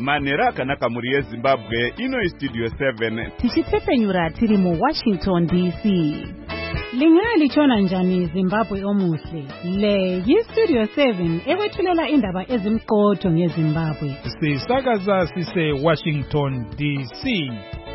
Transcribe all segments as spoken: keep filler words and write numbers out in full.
Manera akanaka muri yeZimbabwe ino Studio seven. Tichitepfenyura tiri mu Washington D C. Lingali chona njani Zimbabwe omuhle. Le yi Studio seven ewethulela indaba ezimqotho ngeZimbabwe. Sisakaza sise Washington D C.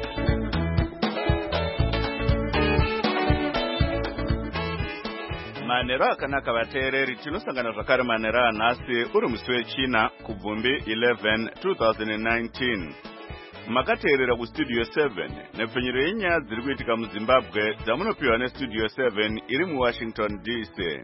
Manera akanaka vateereri tinosangana zvakare manera anhasi uri musi wechina kubvumbi eleven two thousand nineteen. Makateerera kuStudio seven nepfenyuro yenyaya dziri kuitika muZimbabwe dzamunopiwa neStudio seven iri muWashington D C.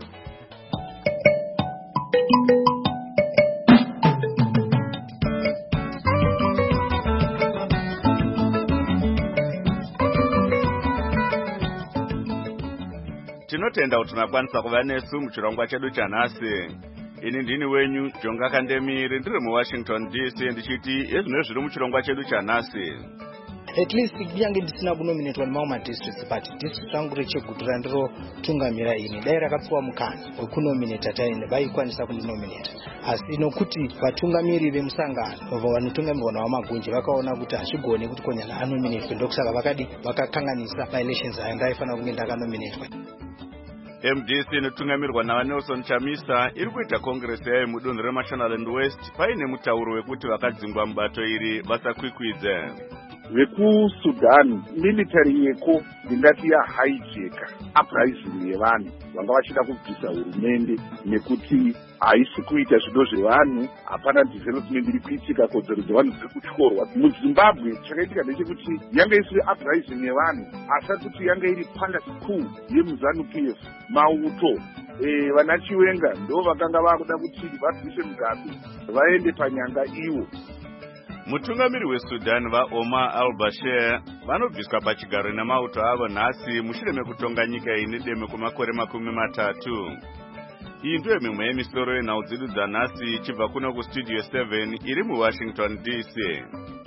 Tinotenda kuti makwanisa kuva nesu muchirongwa chedu chanhasi. Ini ndini wenyu Jonga Kandemire ndiri muWashington D C ndichiti ezvino zviri muchirongwa chedu chanhasi. At least kunyange ndisina kunominatwa nemamwe districts but district rangu reChegutu ndiro tungamira ini dai rakapiwa mukana wekunominata taine vaikwanisa kundinominata asi nokuti vatungamiri vemusangano vanotungamirwa navamagunji vakaona kuti hazvigone kuti konyana anominatwe ndokusaka vakadi vakakanganisa maelections aya ndaifanira kunge ndakanominatwa. M D C inotungamirwa naVanelson Chamisa iri kuita congress yayo mudunhu reMashonaland West paine mutauro wekuti vakadzingwa mubato iri vasakwikwidze. VekuSudan military yeko ndingati yahijacker uprising yevanhu vanga vachida kubvisa hurumende nekuti haisi kuita zvido zvevanhu, hapana development iri kuitika, kodzero dzevanhu dziri kutyorwa muZimbabwe. Chakaitika ndechekuti yange isiri uprising yevanhu asi kuti yange iri palace coup yemuZanu P F mauto eh vana Chiwenga ndo vakanga vakuda kuti vabvise Mugabe vaende panyanga iwo. Mutungamiri weSudan vaOmar al-Bashir vanobviswa pachigaro nemauto avo nhasi mushure mekutonga nyika ine demo kwemakore makumi matatu. Iyi ndiyo mimwe yemisoro yenhau dzedu dzanhasi chibva kuno kuStudio seven iri muWashington D C.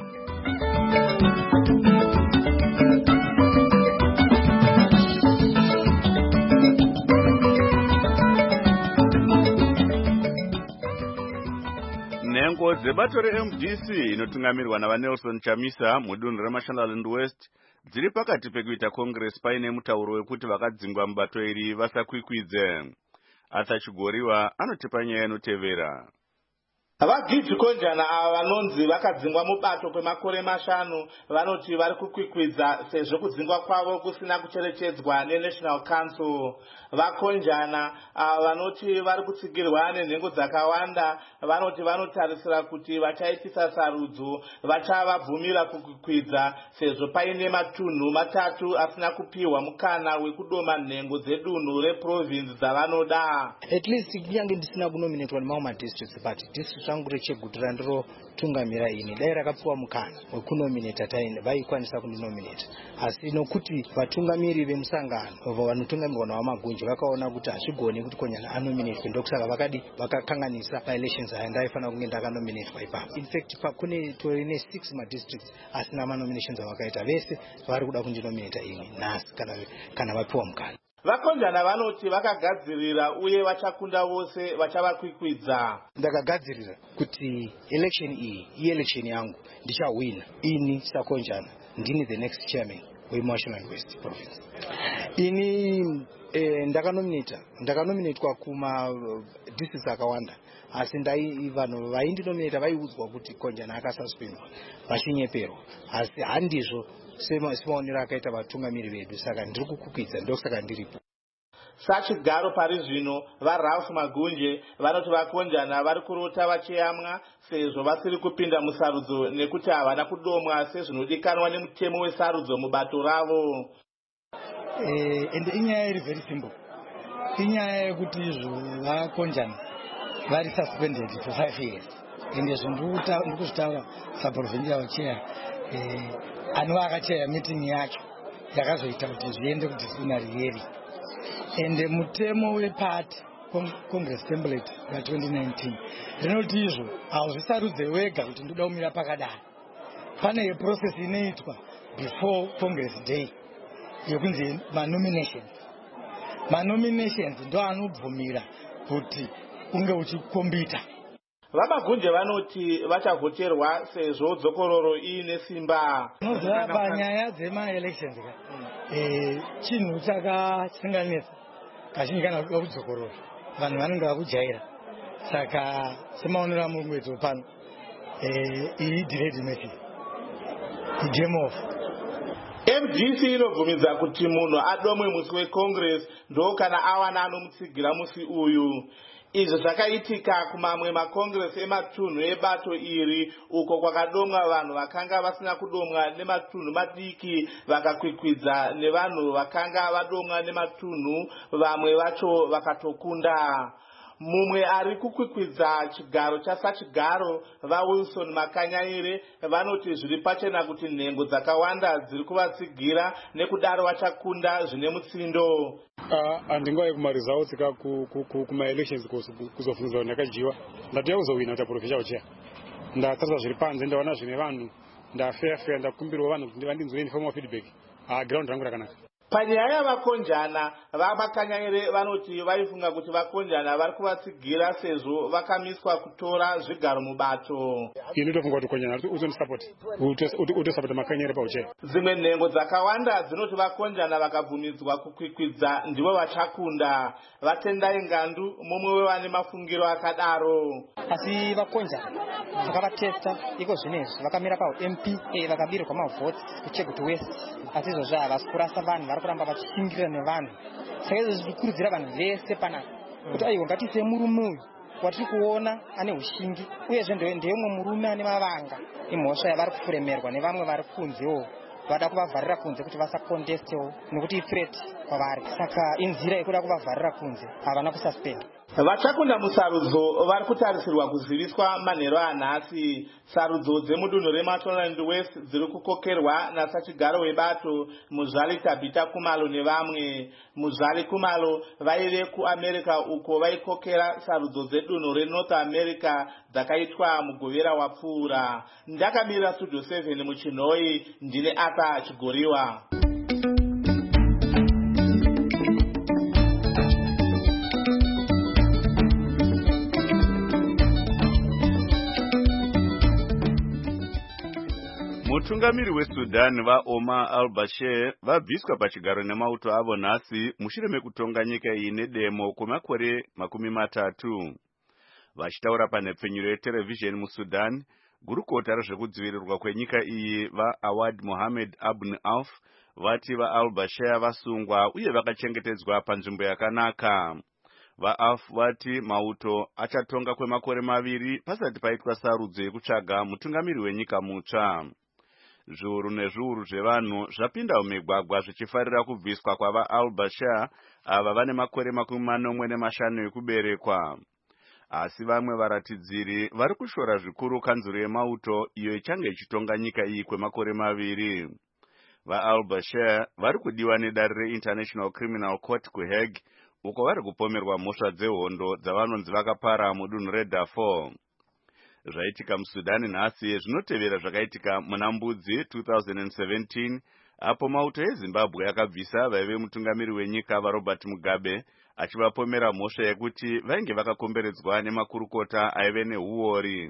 Nengo dzebato reM D C inotungamirwa naVanelson Chamisa mudunhu reMashonaland West dziri pakati pekuita congress paine mutauro wekuti vakadzingwa mubato iri vasakwikwidze. Arthur Chigoriwa anotipa nyaya inotevera. Vagidzi Konjana ava vanonzi vakadzingwa mubato kwemakore mashanu vanoti vari kukwikwidza sezvo kudzingwa kwavo kusina kucherechedzwa neNational Council. VaKonjana ava vanoti vari kutsigirwa nenhengo dzakawanda vanoti vanotarisira kuti vachaitisa sarudzo vachavabvumira kukwikwidza sezvo paine matunhu matatu asina kupiwa mukana wekudoma nhengo dzedunhu reprovince dzavanoda. At least kunyange ndisina kunominatwa nemamwe districts but district rangu reChegutu ndiro tungamira ini dai rakapiwa mukana wekunominata taine vaikwanisa kundinominata asi nokuti vatungamiri vemusangano vanotungamirwa navamagunji vakaona kuti hazvigone kuti konyana anominatwe ndokusaka vakadi vakakanganisa maelections aya ndaifanira kunge ndakanominatwa ipapo. In fact kune torine six madistricts asina manominations avakaita vese vari kuda kundinominata ini nhasi kana kana vapiwa mukana. VaKonjana vanoti vakagadzirira uye vachakunda vose vachavakwikwidza. Ndakagadzirira kuti election iyi ielection yangu ndichawina ini saKonjana ndini the next chairman weMashonaland West province. Ini eh, ndakanominata ndakanominatwa kuma districts akawanda asi ndai vanhu vaindinominata vaiudzwa kuti Konjana akasuspendwa vachinyeperwa asi handizvo semaonero akaita vatungamiri vedu saka ndiri kukwidza ndosaka ndiripo. Sachigaro pari zvino vaRalph Magunje vanoti vaKonjana vari kurota vachiyamwa sezvo vasiri kupinda musarudzo nekuti havana kudomwa sezvinodikanwa nemutemo wesarudzo mubato ravo. Eh ende inyaya iri very simple. Inyaya yekuti izvo vaKonjana vari suspended for five years. Ende zvonduta ndikuzvitaura saprovincial chair eh anova akacheya meeting yacho yakazoita kuti zviende kudisciplinary hearing. Ende mutemo wepati Congress template ya twenty nineteen rinoti izvo hauzvisarudze wega kuti ndoda kumira pakadaro. Pane process inoitwa before Congress day yekunzi manominations. Manominations ndo anobvumira kuti unge uchikombita Vamagunje vanoti vachavhoterwa sezvo dzokororo iine simba. Noziva panyaya dzema-elections ka chinhu chakasinganetsa kazhinji kana kuda kudzokorora vanhu vanenge vakujaira. Saka semaonero amurungwedzo pano iyi delayed method game off. M D C inobvumidza kuti munhu adomwe musi weCongress ndo kana awana anomutsigira musi uyu. Izvi zvakaitika kumamwe makongresi ematunhu ebato iri uko kwakadomwa vanhu vakanga vasina kudomwa nematunhu madiki vakakwikwidza nevanhu vakanga vadomwa nematunhu vamwe vacho vakatokunda. Mumwe ari kukwikwidza chigaro chasachigaro vaWilson Makanyaire vanoti zviri pachena kuti nhengo dzakawanda dziri kuvatsigira nekudaro vachakunda zvine mutsindo. Handingai kumaresults kuma-elections kuzofunza vanhu yakajiwa ndatoya kuzowina kuti aprofesha ucheya ndatarisa zviri panze ndaona zvine vanhu ndafeya ndakumbirwa vanhu kuti vandinzwire informal feedback ground rangu rakanaka. Panyaya yavakonjana vaMakanyaire vanoti vaifunga kuti vakonjana vari kuvatsigira sezvo vakamiswa kutora zvigaro mubato. Ini ndofunga kuti konjana uzondisupport utosapota Makanyaire paucheya. Dzimwe nhengo dzakawanda dzinoti vakonjana vakabvumidzwa kukwikwidza ndivo vachakunda. Vatendai Ngandu mumwe wevane mafungiro akadaro. Asi vakonjana vakavatesta iko zvinezvi vakamira paU-M P vakabirwa mavhoti kuChegutu West asi izvozvo havasi kurasa vanhu vari kuramba vachishingirira nevanhu. Saka izvo zvirikurudzira vanhu vese panapa kuti aiwa ngatiise murume uyu watiri kuona ane ushingi uyezve ndeumwe murume ane mavanga imhosva yavari kuremerwa nevamwe vari kunzewo vada kuvavharira kunze kuti vasakontestewo nekuti ithreat kwavari. Saka inzira yekuda kuvavharira kunze havana kususpend. Vachakunda musarudzo vari kutarisirwa kuziviswa manheru anhasi. Sarudzo dzemudunhu reMashonaland West dziri kukokerwa nasachigaro webato Muzvali Tabita Kumalo nevamwe. Muzvali Kumalo vaive kuAmerica uko vaikokera sarudzo dzedunhu reNorth America dzakaitwa mugovera wapfuura. Ndakamirira Studio seven muChinhoi ndine Aka Chigoriwa. Mutungamiri weSudan vaOmar al-Bashir vabviswa pachigaro nemauto avo nhasi mushure mekutonga nyika iyi nedemo kwemakore makumi matatu. Vachitaura panhepfenyuro yeterevhizheni muSudan, gurukota rezvekudzivirirwa kwenyika iyi vaAwad Mohamed Abn Auf vati vaal-Bashir vasungwa uye vakachengetedzwa panzvimbo yakanaka. VaAuf vati mauto achatonga kwemakore maviri pasati paitwa sarudzo yekutsvaga mutungamiri wenyika mutsva. Zviuru nezviuru zvevanhu zvapinda mumigwagwa zvichifarira kubviswa kwavaal-Bashir ava vane makore makumi manomwe nemashanu ekuberekwa. Asi vamwe varatidziri vari kushora zvikuru kanzuro yemauto iyo ichange ichitonga nyika iyi kwemakore maviri. VaAl-Bashir vari kudiwa nedare reInternational Criminal Court kuHague uko vari kupomerwa mhosva dzehondo dzavanonzi vakapara mudunhu reDarfur. Zvaitika muSudani nhasi zvinotevera zvakaitika muna Mbudzi two thousand seventeen apo mauto eZimbabwe akabvisa vaive mutungamiri wenyika vaRobert Mugabe achivapomera mhosva yekuti vainge vakakomberedzwa nemakurukota aive nehuori.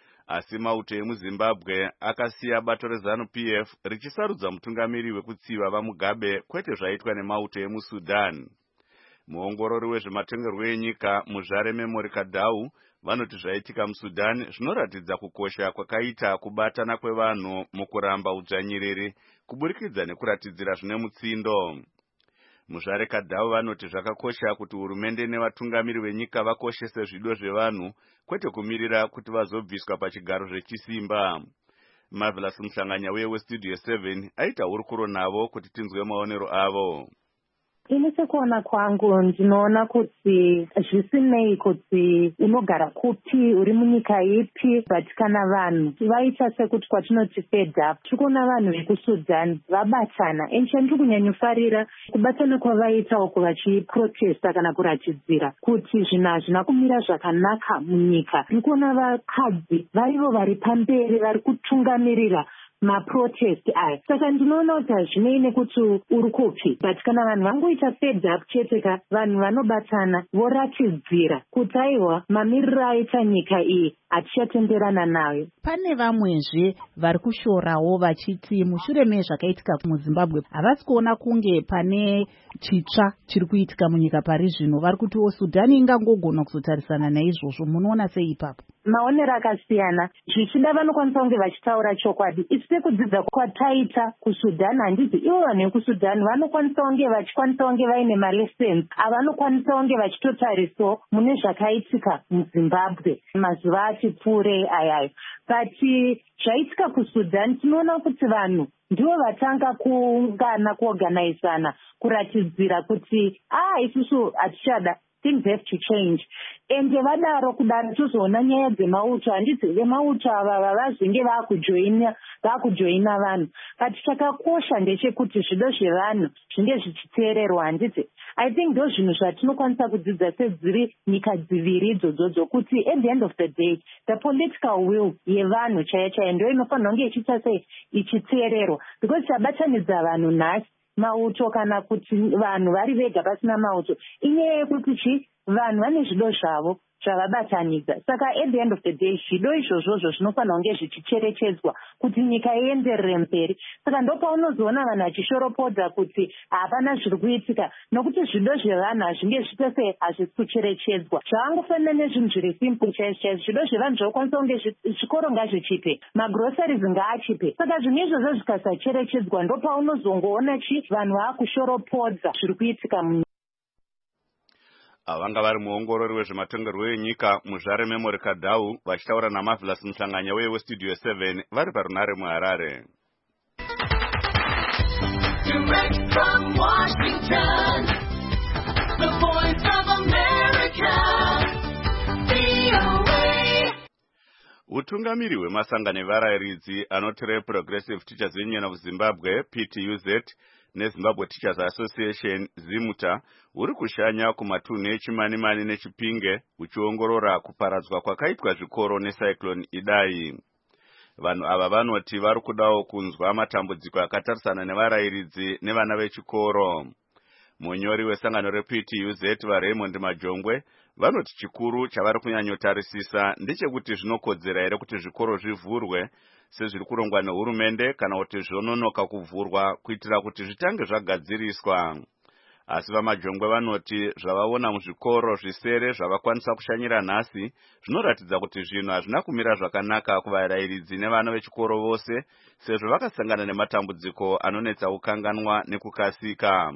Asi mauto emuZimbabwe akasiya bato reZanu P F richisarudza mutungamiri wekutsiva vaMugabe kwete zvaitwa nemauto emuSudan. Muongorori wezvematongerwo enyika Muzvare Memory Kadau vanoti zvaitika muSudan zvinoratidza kukosha kwakaita kubatana kwevanhu mukuramba udzvanyiriri kuburikidza nekuratidzira zvine mutsindo. Muzvare Kadau vanoti zvakakosha kuti hurumende nevatungamiri venyika vakoshese zvido zvevanhu kwete kumirira kuti vazobviswa pachigaro zvechisimba. Marvelous Muhlanganya uye weStudio seven aita hurukuro navo kuti tinzwe maonero avo. Ini sekuona kwangu ndinoona kuti zvisinei kuti unogara kupi uri munyika ipi but kana vanhu vaita sekuti kwatinoti fed up tikuona vanhu vekuSudan vabatana and chandiri kunyanyofarira kubatana kwavaita uko vachiprotesta kana kuratidzira kuti zvinhu hazvina kumira zvakanaka munyika. Ndikuona vakadzi varivo vari pamberi vari kutungamirira maprotest aya. Saka ndinoona kuti hazvinei nekuti uri kupi, but kana vanhu vangoita fed up chete ka, vanhu vanobatana voratidzira kuti aiwa mamiriro aita nyika iyi hatichatenderana nayo. Pane vamwezve vari kushorawo vachiti mushure mezvakaitika muZimbabwe havasi kuona kunge pane chitsva chiri kuitika munyika pari zvino. Vari kutiwo Sudhani ingangogona kuzotarisana naizvozvo. Munoona sei ipapo? Maonero akasiyana. Zvichida vanokwanisa kunge vachitaura chokwadi. Isi sekudzidza kwataita kuSudhani handiti ivo vanhu vekusudhani vanokwanisa kunge vachikwanisa kunge vaine malessons avanokwanisa kunge vachitotarisawo mune zvakaitika muZimbabwe mazuva ati pfuurei ayayo. But zvaitika kuSudhani tinoona kuti vanhu ndivo vatanga kuungana kuorganizana kuratidzira kuti ah isusu hatichada, things have to change. Ende vadaro kudaro tozoona nyaya dzemauto, handiti vemauto ava vavazvinge vakujoina vakujoina vanhu. But chakakosha ndechekuti zvido zvevanhu zvinge zvichiteererwa, handiti. I think ndo zvinhu zvatinokwanisa kudzidza sedziri nyika dziviri idzodzo kuti at the end of the day the political will yevanhu chaiyo chaiyo ndo inofanira kunge ichiita sei ichiteererwa, because tabatanidza vanhu nhasi mauto kana kuti vanhu vari vega pasina mauto inyaya yekuti chi vanhu vane zvido zvavo zvavabatanidza. Saka at the end of the day zvido izvozvozvo zvinofanira kunge zvichicherechedzwa kuti nyika ienderere mberi. Saka ndopaunozoona vanhu vachishoropodza kuti hapana zviri kuitika, nokuti zvido zvevanhu hazvinge zviite sei hazvisi kucherechedzwa. Zvavangofanira nezvinhu zviri simple chaizvo chaizvo. Zvido zvevanhu zvokwanisa kunge zvikoro ngazvichipe, magroceries ngaachipe. Saka zvinhu izvozvo zvikasacherechedzwa ndopaunozongoona chi vanhu vakushoropodza zviri kuitika mu vanga vari muongorori wezvematongerwo enyika muZvare Memory Kadhau vachitaura naMarvelous Muhlanganya weye weStudio seven vari parunare muHarare. Direct from Washington, the voice of America, V O A. Utungamiri hwemasangano evarayiridzi anoti Progressive Teachers Union of Zimbabwe P T U Z neZimbabwe Teachers Association ZIMUTA uri kushanya kumatunhu eChimanimani neChipinge uchiongorora kuparadzwa kwakaitwa zvikoro necyclone Idai. Vanhu ava vanoti vari kudawo kunzwa matambudziko akatarisana nevarayiridzi nevana vechikoro. Munyori wesangano reP T U Z vaRaymond Majongwe vanoti chikuru chavari kunyanyotarisisa ndechekuti zvinokodzera here kuti zvikoro zvivhurwe sezviri kurongwa nehurumende kana kuti zvononoka kuvhurwa kuitira kuti zvitange zvagadziriswa. Asi vaMajongwe vanoti zvavaona muzvikoro zvisere zvavakwanisa kushanyira nhasi zvinoratidza kuti zvinhu hazvina kumira zvakanaka kuvarayiridzi nevana vechikoro vose sezvo vakasangana nematambudziko anonetsa kukanganwa nekukasika.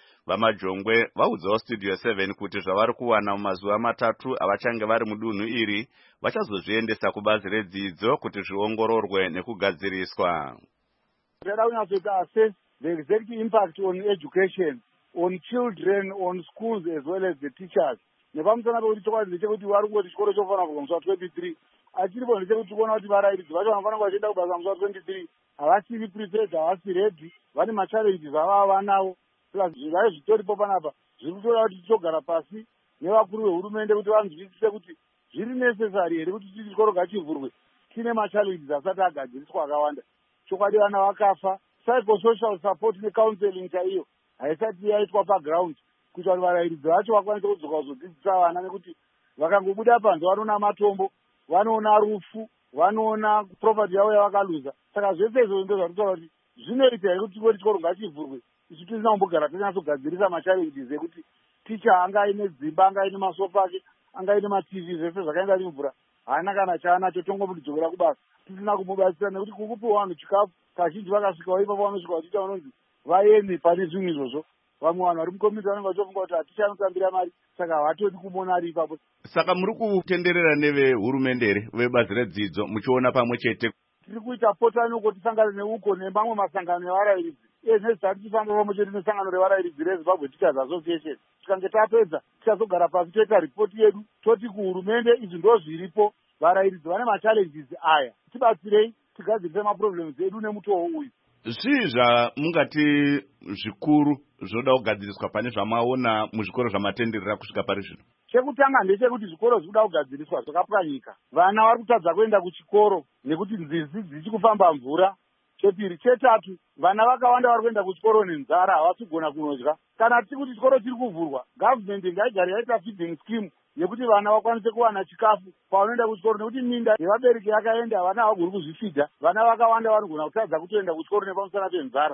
VaMajongwe vaudzawo Studio seven kuti zvavari kuwana mumazuva matatu avachange vari mudunhu iri vachazozviendesa kubazi redzidzo kuti zviongororwe nekugadziriswa. Toda kunyatsoita assess the exact impact on education, on children, on schools as well as the teachers. Nepamusana pekuti chokwadi ndechekuti vari kungoti chikoro chofanira kubva musi wa twenty-three achiripo ndechekuti kuona kuti varayiridzi vacho vanofanira kuva vachienda kubasa musi wa twenty-three havasiri prepared, havasi ready, vane machallenges avava vanawo. Plus zvizvayo zvitoripo panapa zviri kutoda kuti tichogara pasi nevakuru vehurumende kuti vanzwisise kuti zviri necessary here kuti chikoro ngachivhurwe tine machallenges asati agadziriswa akawanda. Chokwadi vana vakafa, psychosocial support necounseling chaiyo haisati yaitwa paground kuita kuti varayiridzi vacho vakwanise kudzoka kuzodzidzisa vana, nekuti vakangobuda panze vanoona matombo, vanoona rufu, vanoona property yavo yavakaluza. Saka zvese izvo ndo zvatitaura kuti zvinoita here kuti chikoro chikoro ngachivhurwe isu tisina kumbogara tinyatsogadzirisa machallenges ekuti ticha anga aine dzimba, anga aine masofa ake, anga aine matv zvese zvakaenda nemvura, haana kana chaanacho tongomudzokera kubasa tisina kumubatsira, nekuti kukupiwa vanhu chikafu kazhinji vakasvikawo ipapo vanosvika vachiita vanonzi vaeme pane zvinhu izvozvo. Vamwe vanhu vari mukomiti vanenge vachifunga kuti hatichanotambira mari saka havatodi kumuona ari ipapo. Saka muri kutenderera nevehurumende here vebazi redzidzo muchiona pamwe chete? Tiri kuita potanoko tisangane neuko nemamwe masangano evarayiridzi ezvezvisati tifamba pamwe chete nesangano revarayiridzi reZimbabwe Teachers Association. Tikange tapedza tichazogara pasi toita ripoti yedu toti kuhurumende izvi ndo zviripo, varayiridzi vane machallenges aya, tibatsirei tigadzirise maproblems edu nemutoo uyu. Zvii zvamungati zvikuru zvoda kugadziriswa pane zvamaona muzvikoro zvamatenderera kusvika pari zvino? Chekutanga ndechekuti zvikoro zvinoda kugadziriswa zvakapwanyika. Vana vari kutadza kuenda kuchikoro nekuti nzizi dzichikufamba mvura, chepiri. Chetatu, vana vakawanda vari kuenda kuchikoro nenzara, havasi kugona kunodya. Kana tiri kuti chikoro chiri kuvhurwa, gavhmendi ngaigare yaita feeding scheme yekuti vana vakwanise kuwana chikafu paunoenda kuchikoro, nekuti minda yevabereki yakaenda, vana havagoni kuzvifidha. Vana vakawanda vanogona kutadza kutoenda kuchikoro nepamusana penzara.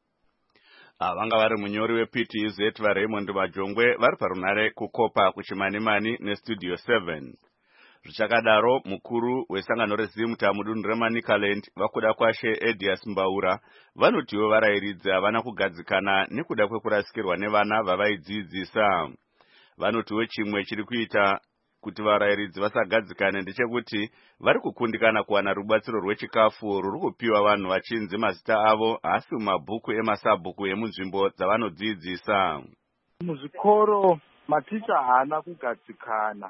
Vanga vari munyori weP T Z vaRaymond Majongwe vari parunare kukopa kuchimanimani nestudio seven. Zvichakadaro, mukuru wesangano rezimta mudunhu reManicaland vakuda kwashe Edias Mbaura vanotiwo varairidzi havana kugadzikana nekuda kwekurasikirwa nevana vavaidzidzisa. Vanotiwo chimwe chiri kuita kuti varairidzi vasagadzikane ndechekuti vari kukundikana kuwana rubatsiro rwechikafu ruri kupiwa vanhu vachinzi mazita avo asi mumabhuku emasabhuku emunzvimbo dzavanodzidzisa. Muzvikoro maticha haana kugadzikana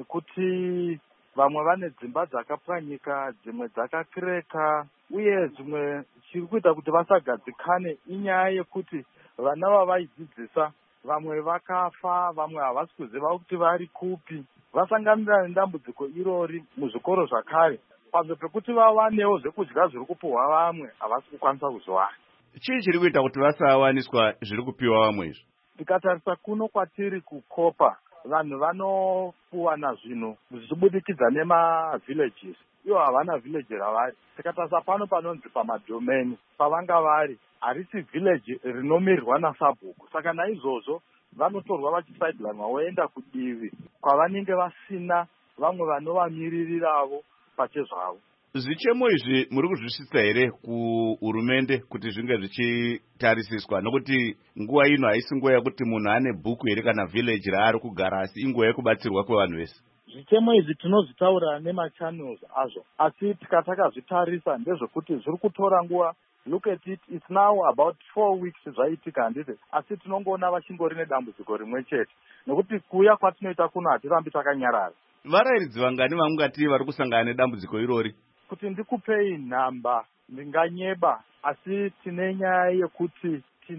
nekuti vamwe vane dzimba dzakapwanyika, dzimwe dzakakireka, uye zvimwe chiri kuita kuti vasagadzikane inyaya yekuti vana vavaidzidzisa vamwe vakafa, vamwe havasi kuziva kuti vari kupi. Vasanganira nedambudziko irori muzvikoro zvakare, panzvimbo pekuti vawanewo zvekudya zviri kupiwa vamwe havasi kukwanisa kuzviwana. Chii chiri kuita kuti vasawaniswa zviri kupiwa vamwe izvo? Tikatarisa kuno kwatiri kukopa, vanhu vanopuwana zvinhu zvichibudikidza nemavillages. Ivo havana village ravari. Tikatarisa pano panonzi pamadomeni pavanga vari, harisi village rinomirirwa nasabhuku. Saka naizvozvo vanotorwa vachisaidlanwa voenda kudivi kwavanenge vasina vamwe vanovamiriravo pachezvavo. Zvichemo izvi muri kuzvisvitsa here kuhurumende kuti zvinge zvichitarisiswa, nokuti nguva ino haisi nguva yekuti munhu ane bhuku here kana village raari kugara, asi inguva yekubatsirwa kwevanhu vese. Zvichemo izvi tinozvitaura nemachannels azvo, asi tikatakazvitarisa ndezvekuti zviri kutora nguva. Look at it, it's now about four weeks zvaitika handiti, asi tinongoona vachingori nedambudziko rimwe chete, nekuti kuuya kwatinoita kuno hatirambi takanyarara. Varairidzi vangani vamungati vari kusangana nedambudziko irori? Kuti ndikupei nhamba ndinganyeba, asi tine nyaya yekuti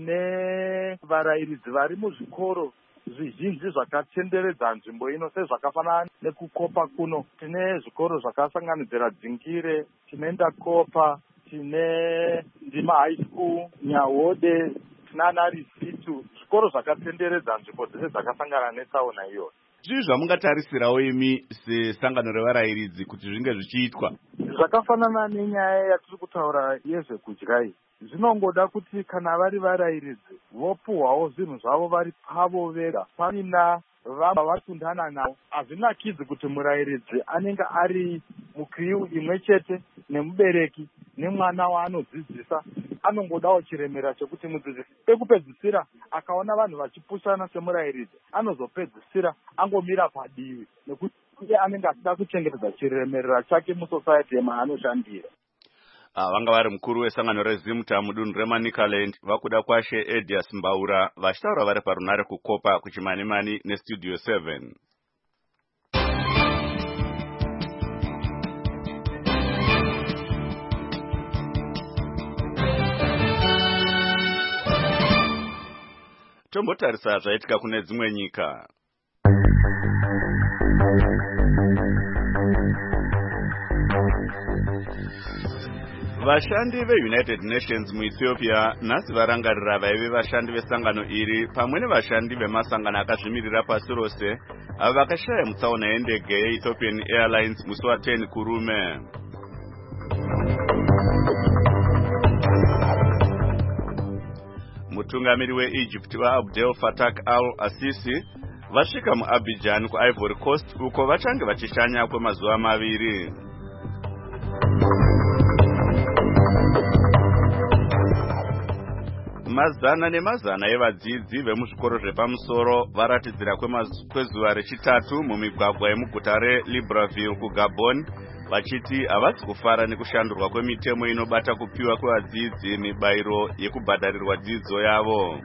tine varairidzi vari muzvikoro zvizhinji zvakatenderedza nzvimbo ino, sezvakafanana nekukopa kuno. Tine zvikoro zvakasanganidzira Dzingire, tine Ndakopa, tine Ndima High School, Nyahode, tinana Risitu, zvikoro zvakatenderedza nzvimbo dzese dzakasangana netsaona iyoyo. Zvii zvamungatarisirawo imi sesangano revarairidzi kuti zvinge zvichiitwa? Zvakafanana nenyaya yatiri kutaura yezvekudya iyi. Zvinongoda kuti kana vari varairidzi vopuhwawo zvinhu zvavo vari pavo vega, pasina vamwe vakundana navo. Hazvinakidzi kuti murairidzi anenge ari mukriu imwe chete nemubereki nemwana waanodzidzisa, anongodawo chiremera chekuti mudzidzisi pekupedzisira akaona vanhu vachipushana semurairidzi anozopedzisira angomira padivi, nekuti iye anenge achida kuchengetedza chiremerera chake musociety yemaanoshandira. Vanga vari mukuru wesangano rezimta mudunhu reManicaland vakuda kwashe Edias Mbaura vachitaura vari parunare kukopa kuchimanimani nestudio seven. Tombotarisa zvaitika kune dzimwe nyika. Vashandi veUnited Nations muEthiopia nhasi varangarira vaive vashandi vesangano iri pamwe nevashandi vemasangano akazvimirira pasi rose avo vakashaya mutsaona yendege yeEthiopian Airlines musi wa10 kurume. Mutungamiri weEgypt vaAbdel Fattah al-Sisi vasvika muAbidjan kuIvory Coast uko vachange vachishanya kwemazuva maviri. Mazana nemazana evadzidzi vemuzvikoro zvepamusoro varatidzira kwezuva rechitatu mumigwagwa yemuguta reLibreville kuGabon vachiti havasi kufara nekushandurwa kwemitemo inobata kupiwa kwevadzidzi mibairo yekubhadharirwa dzidzo yavo.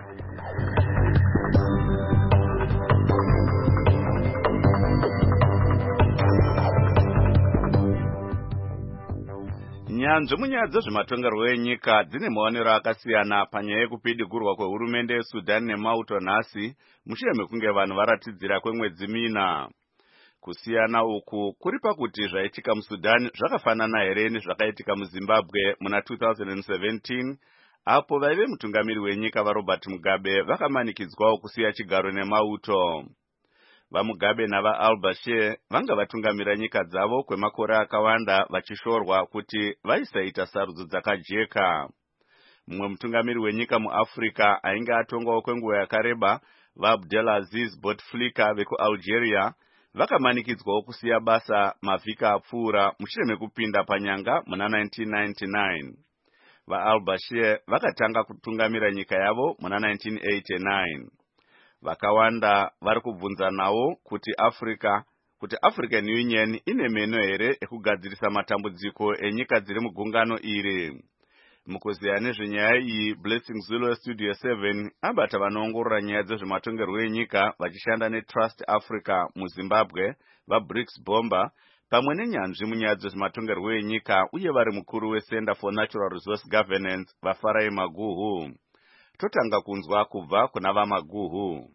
Nyanzvi munyaya dzezvematongerwo enyika dzine maonero akasiyana panyaya yekupidigurwa kwehurumende yeSudan nemauto nhasi mushure mekunge vanhu varatidzira kwemwedzi mina. Kusiyana uku kuri pakuti zvaitika muSudan zvakafanana here nezvakaitika muZimbabwe muna two thousand seventeen, apo vaive mutungamiri wenyika vaRobert Mugabe vakamanikidzwawo kusiya chigaro nemauto. VaMugabe navaAl-Bashir vanga vatungamira nyika dzavo kwemakore akawanda vachishorwa kuti vaisaita sarudzo dzakajeka. Mumwe mutungamiri wenyika muAfrica ainge atongawo kwenguva yakareba, vaAbdelaziz Bouteflika vekuAlgeria vakamanikidzwawo kusiya basa mavhiki apfuura mushure mekupinda panyanga muna nineteen ninety-nine. VaAl-Bashir vakatanga kutungamira nyika yavo muna nineteen eighty-nine. Vakawanda vari kubvunza nawo kuti Africa kuti African Union ine meno here ekugadzirisa matambudziko enyika dziri mugungano iri. Mukuziya nezvenyaya iyi, Blessing Zulu Studio seven abata vanoongorora nyaya dzezvematongerwo enyika vachishanda neTrust Africa muZimbabwe, vaBricks Bomba, pamwe nenyanzvi munyaya dzezvematongerwo enyika uye vari mukuru weCenter for Natural Resource Governance, vaFarai Maguhu. Totanga kunzwa kubva kuna vaMaguhu.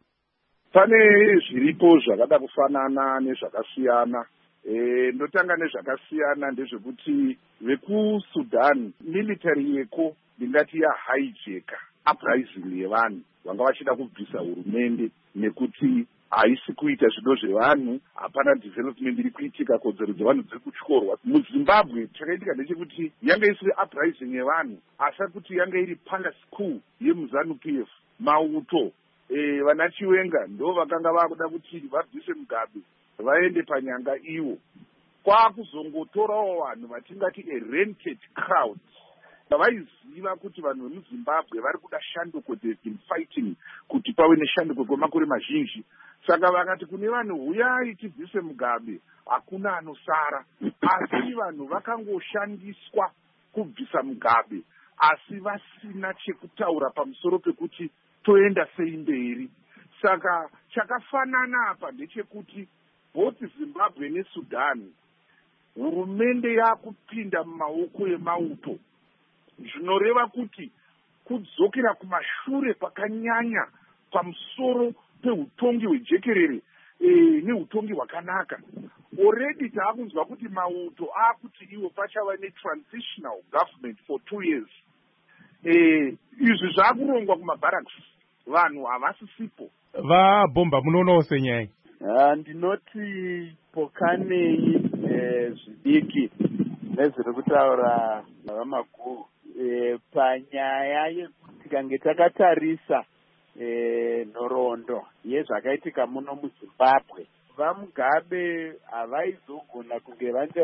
Pane zviripo zvakada kufanana nezvakasiyana. E, ndotanga nezvakasiyana ndezvekuti vekuSudan military yeko ndingati yahijeka uprising yevanhu vanga vachida kubvisa hurumende nekuti haisi kuita zvido zvevanhu, hapana development iri kuitika, kodzero dzevanhu dziri kutyorwa. MuZimbabwe chakaitika ndechekuti yanga isiri uprising yevanhu asi kuti yanga iri palace coup yemuZANU-P F. Mauto e, vana Chiwenga ndo vakanga vakuda kuti vabvise Mugabe vaende panyanga iwo. Kwakuzongotorawo vanhu vatingati a rented crowd vaiziva kuti vanhu vemuZimbabwe vari kuda shanduko, they've been fighting kuti pave neshanduko kwemakore mazhinji. Saka vakati kune vanhu huyai tibvise Mugabe, hakuna anosara. Asi vanhu vakangoshandiswa kubvisa Mugabe asi vasina chekutaura pamusoro pekuti toenda sei mberi. Saka chakafanana apa ndechekuti both Zimbabwe neSudan hurumende yakupinda mumaoko emauto, zvinoreva kuti kudzokera kumashure kwakanyanya pamusoro peutongi hwejekerere e, neutongi hwakanaka. Already taakunzwa kuti mauto akuti iwo pachava netransitional government for two years. E, izvi zvakurongwa kumabarracks, vanhu havasisipo. VaBomba munoonawo senyaya? Uh, ndinoti pokanei eh, zvidiki nezviri kutaura vaMaguhu eh, panyaya yekuti kange takatarisa eh, nhoroondo yezvakaitika muno muZimbabwe, vaMugabe havaizogona kunge vange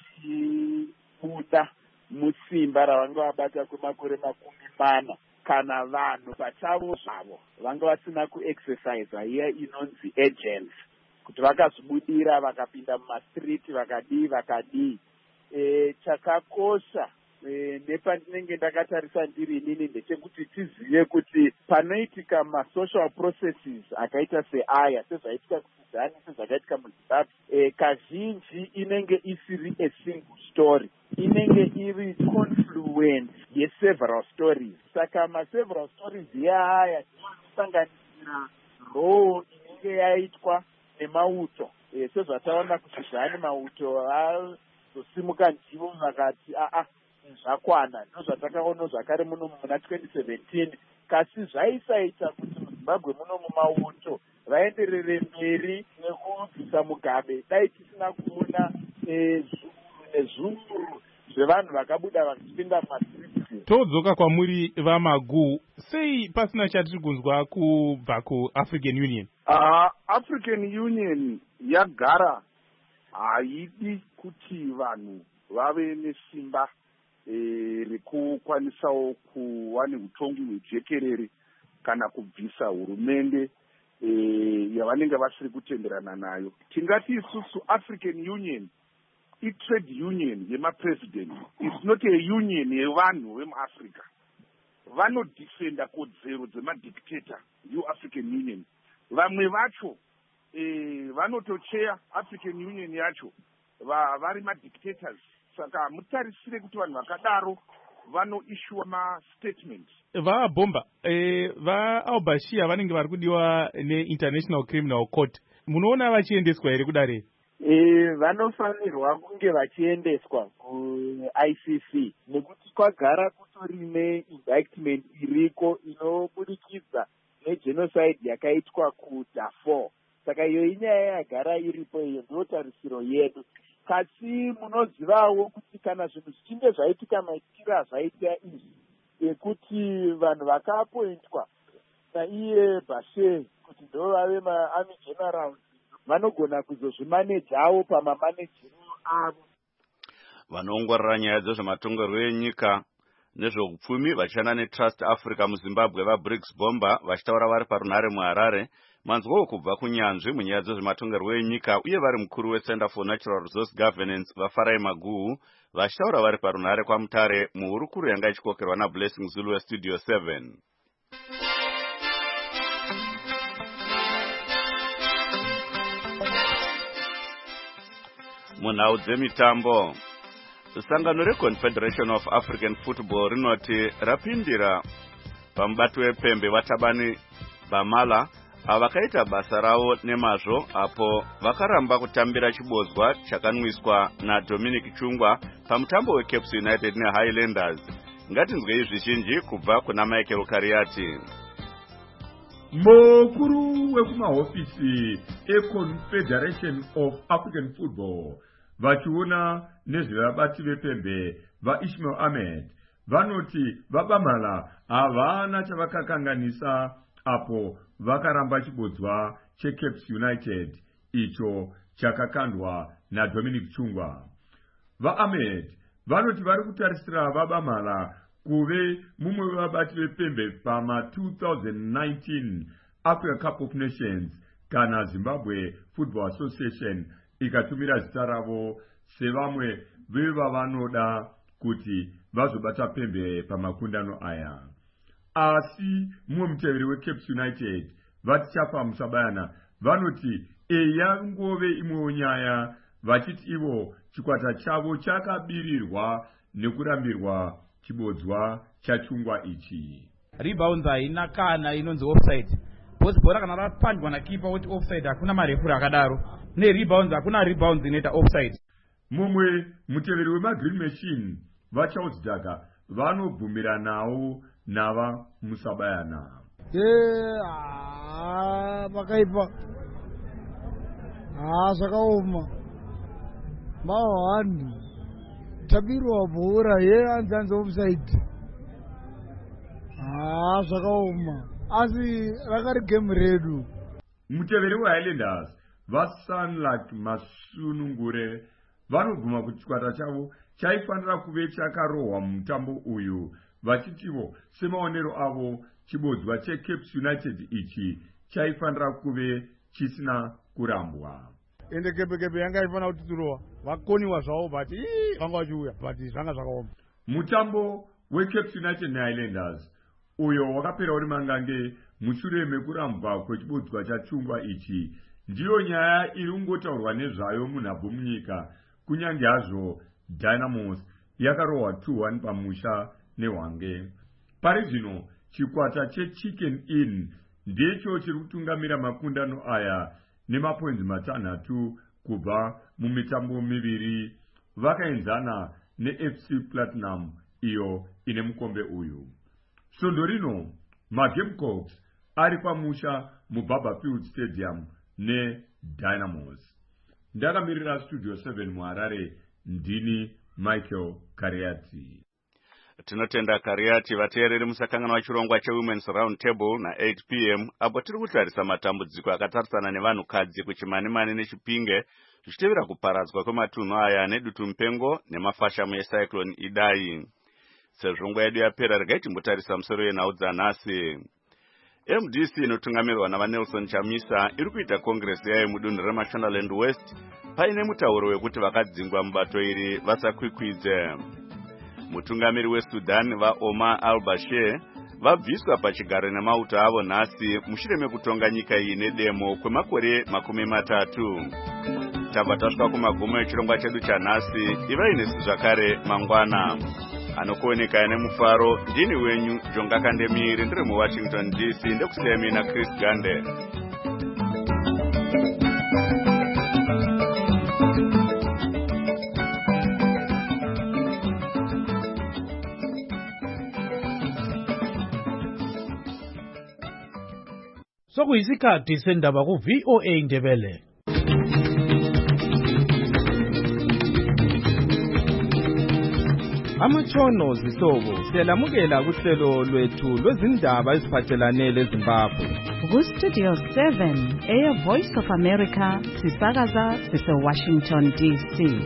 vachibuda musimba ravanga vabata kwemakore makumi mana kana vanhu pachavo zvavo vanga vasina kuexercisa iya inonzi agents, kuti vakazvibudira vakapinda mumastriti vakadii vakadii. E, chakakosha e, nepandinenge ndakatarisa ndiri inini ndechekuti tizive kuti panoitika masocial processes akaita seaya sezvaitika kuSudan sezvakaitika muZimbabwe, e, kazhinji inenge isiri a single story, inenge iri confluence yeseveral stories. Saka maseveral stories yaaya tinosanganisira roo inenge yaitwa nemauto, e, sezvataona kuSudan mauto azosimuka ndivo vakati aa zvakwana. Ndozvatakaona zvakare muno muna twenty seventeen, kasi zvaisaita kuti muZimbabwe muno mumauto vaenderere mberi nekubvisa Mugabe dai tisina kuona e, nezvuru zvevanhu vakabuda vachipinda mumastriti. Todzoka kwamuri vaMaguhu, sei pasina chatiri kunzwa kubva kuAfrican Union? Uh, African Union yagara haidi kuti vanhu vave nesimba eh, rekukwanisawo kuva neutongi hwejekerere kana kubvisa hurumende eh, yavanenge vasiri kutenderana nayo. Tingati isusu African Union i-trade union yemapresident, it's not a union yevanhu vemuAfrica. Vanodefenda kodzero dzemadictator you-African Union. Vamwe vacho eh, vanotocheya African Union yacho vari madictators. Saka mutarisire kuti vanhu vakadaro vanoishua mastatement. VaBomba, eh, vaAl-Bashir vanenge vari kudiwa neInternational Criminal Court, munoona vachiendeswa here kudare? E, vanofanirwa kunge vachiendeswa ku-I C C nekuti kwagara kutori neindictment iriko inobudikidza negenocide yakaitwa kuDarfur. Saka iyo inyaya yagara iripo, iyo ndio tarisiro yedu. Kasi munozivawo kuti kana zvinhu zvichinge zvaitika maitiro azvaita izvi ekuti vanhu vakaappointwa naiye Bashir kuti ndo vave maarmy generals vanogona kuzozvimanejawo pamamanejero avo. Vanoongorora nyaya dzezvematongerwo enyika nezveupfumi vachishanda neTrust Africa muZimbabwe vaBriggs Bomba vachitaura vari parunhare muHarare manzwawo kubva kunyanzvi munyaya dzezvematongerwo enyika uye vari mukuru weCenter for Natural Resource Governance vaFarai Maguhu vachitaura vari parunhare kwaMutare muhurukuru yanga ichikokerwa naBlessing Zulu weStudio seven. Munhau dzemitambo, sangano reConfederation of African Football rinoti rapindira pamubato wepembe vaTabani Bamala avakaita basa ravo nemazvo apo vakaramba kutambira chibodzwa chakanwiswa naDominic Chungwa pamutambo weCape United neHighlanders. Ngatinzwei zvizhinji kubva kuna Michael Kariati. Mukuru wekumahofisi eConfederation of African Football vachiona nezvevabati vepembe vaIsmail Ahmed vanoti vaBamala havana chavakakanganisa apo vakaramba chibodzwa cheCape United icho chakakandwa naDominic Chungwa. VaAhmed vanoti vari kutarisira vaBamala kuve mumwe wevabati vepembe pama two thousand nineteen Africa Cup of Nations kana Zimbabwe Football Association ikatumira zita ravo sevamwe vevavanoda kuti vazobata pembe pamakundano aya. Asi mumwe muteveri weCape United vatichapa musabayana vanoti eya ngove imwewo nyaya vachiti ivo chikwata chavo chakabirirwa nekurambirwa chibodzwa chachungwa ichi. Rebounds haina kana inonzi offside. Both bora kana rapandwa na keeper kuti offside hakuna marefuri akadaro. Ne rebounds hakuna rebounds inoita offside. Mumwe muteveri wemagreen machine vachaudzidaka vanobvumira nawo nava musabayana. Eh ah vakaipa. Ah zvakaoma. Mawani. Tabirwa bhora ye anzanze offside. Ah zvakaoma. Asi rakari game redu. Muteveri weHighlanders vaSunluck Masunungure vanobvuma kuti chikwata chavo chaifanira kuve chakarohwa mutambo uyu vachitivo semaonero avo chibodzwa cheCape United ichi chaifanira kuve chisina kurambwa. Ende kepe kepe yanga ifanira kuti turowa vakoniwa zvavo but ii vanga vachiuya but zvanga zvakaoma. Mutambo weCape United neHighlanders uyo wakapera uri mangange mushure mekurambwa kwechibodzwa chachungwa ichi ndiyo nyaya iri kungotaurwa nezvayo munhabvu munyika kunyange hazvo Dynamos yakarohwa two one pamusha neHwange. Pari zvino chikwata cheChicken Inn ndicho chiri kutungamira makundano aya nemapoinzi matanhatu kubva mumitambo miviri vakaenzana neF C Platinum iyo ine mukombe uyu. Svondo rino maGamecocks ari pamusha muBarberfield Stadium neDynamos. Ndakamirira Studio seven muHarare ndini Michael Kariati. Tinotenda Kariati. Vateereri musakanganwa chirongwa cheWomen's Round Table na eight p m apo tiri kutarisa matambudziko akatarisana nevanhukadzi kuchimani-mani neChipinge zvichitevera kuparadzwa kwematunhu aya nedutu mupengo nemafashamu eCyclone Idai. Sezvo nguva yedu yapera regai timbotarisa musoro yenhau dzanhasi. M D C inotungamirwa navaNelson Chamisa iri kuita kongresi yayo mudunhu reMashonaland West paine mutauro wekuti vakadzingwa mubato iri vasakwikwidze. Mutungamiri weSudan vaOmar al-Bashir vabviswa pachigaro nemauto avo nhasi mushure mekutonga nyika iyi nedemo kwemakore makumi matatu. Tabva tasvika kumagumo echirongwa chedu chanhasi. Ivai nesu zvakare mangwana. Anokuoneka nemufaro ndini wenyu Jonga Kandemiri ndiri muWashington D C ndekusiyemi na Chris Gande. Sekuyisikhathi sendaba ku V O A Ndebele. Amatshono zihlobo siyalamukela kuhlelo lwethu lwezindaba eziphathelane leZimbabwe. Ku Studio seven, Air Voice of America, sisakaza sise Washington D C.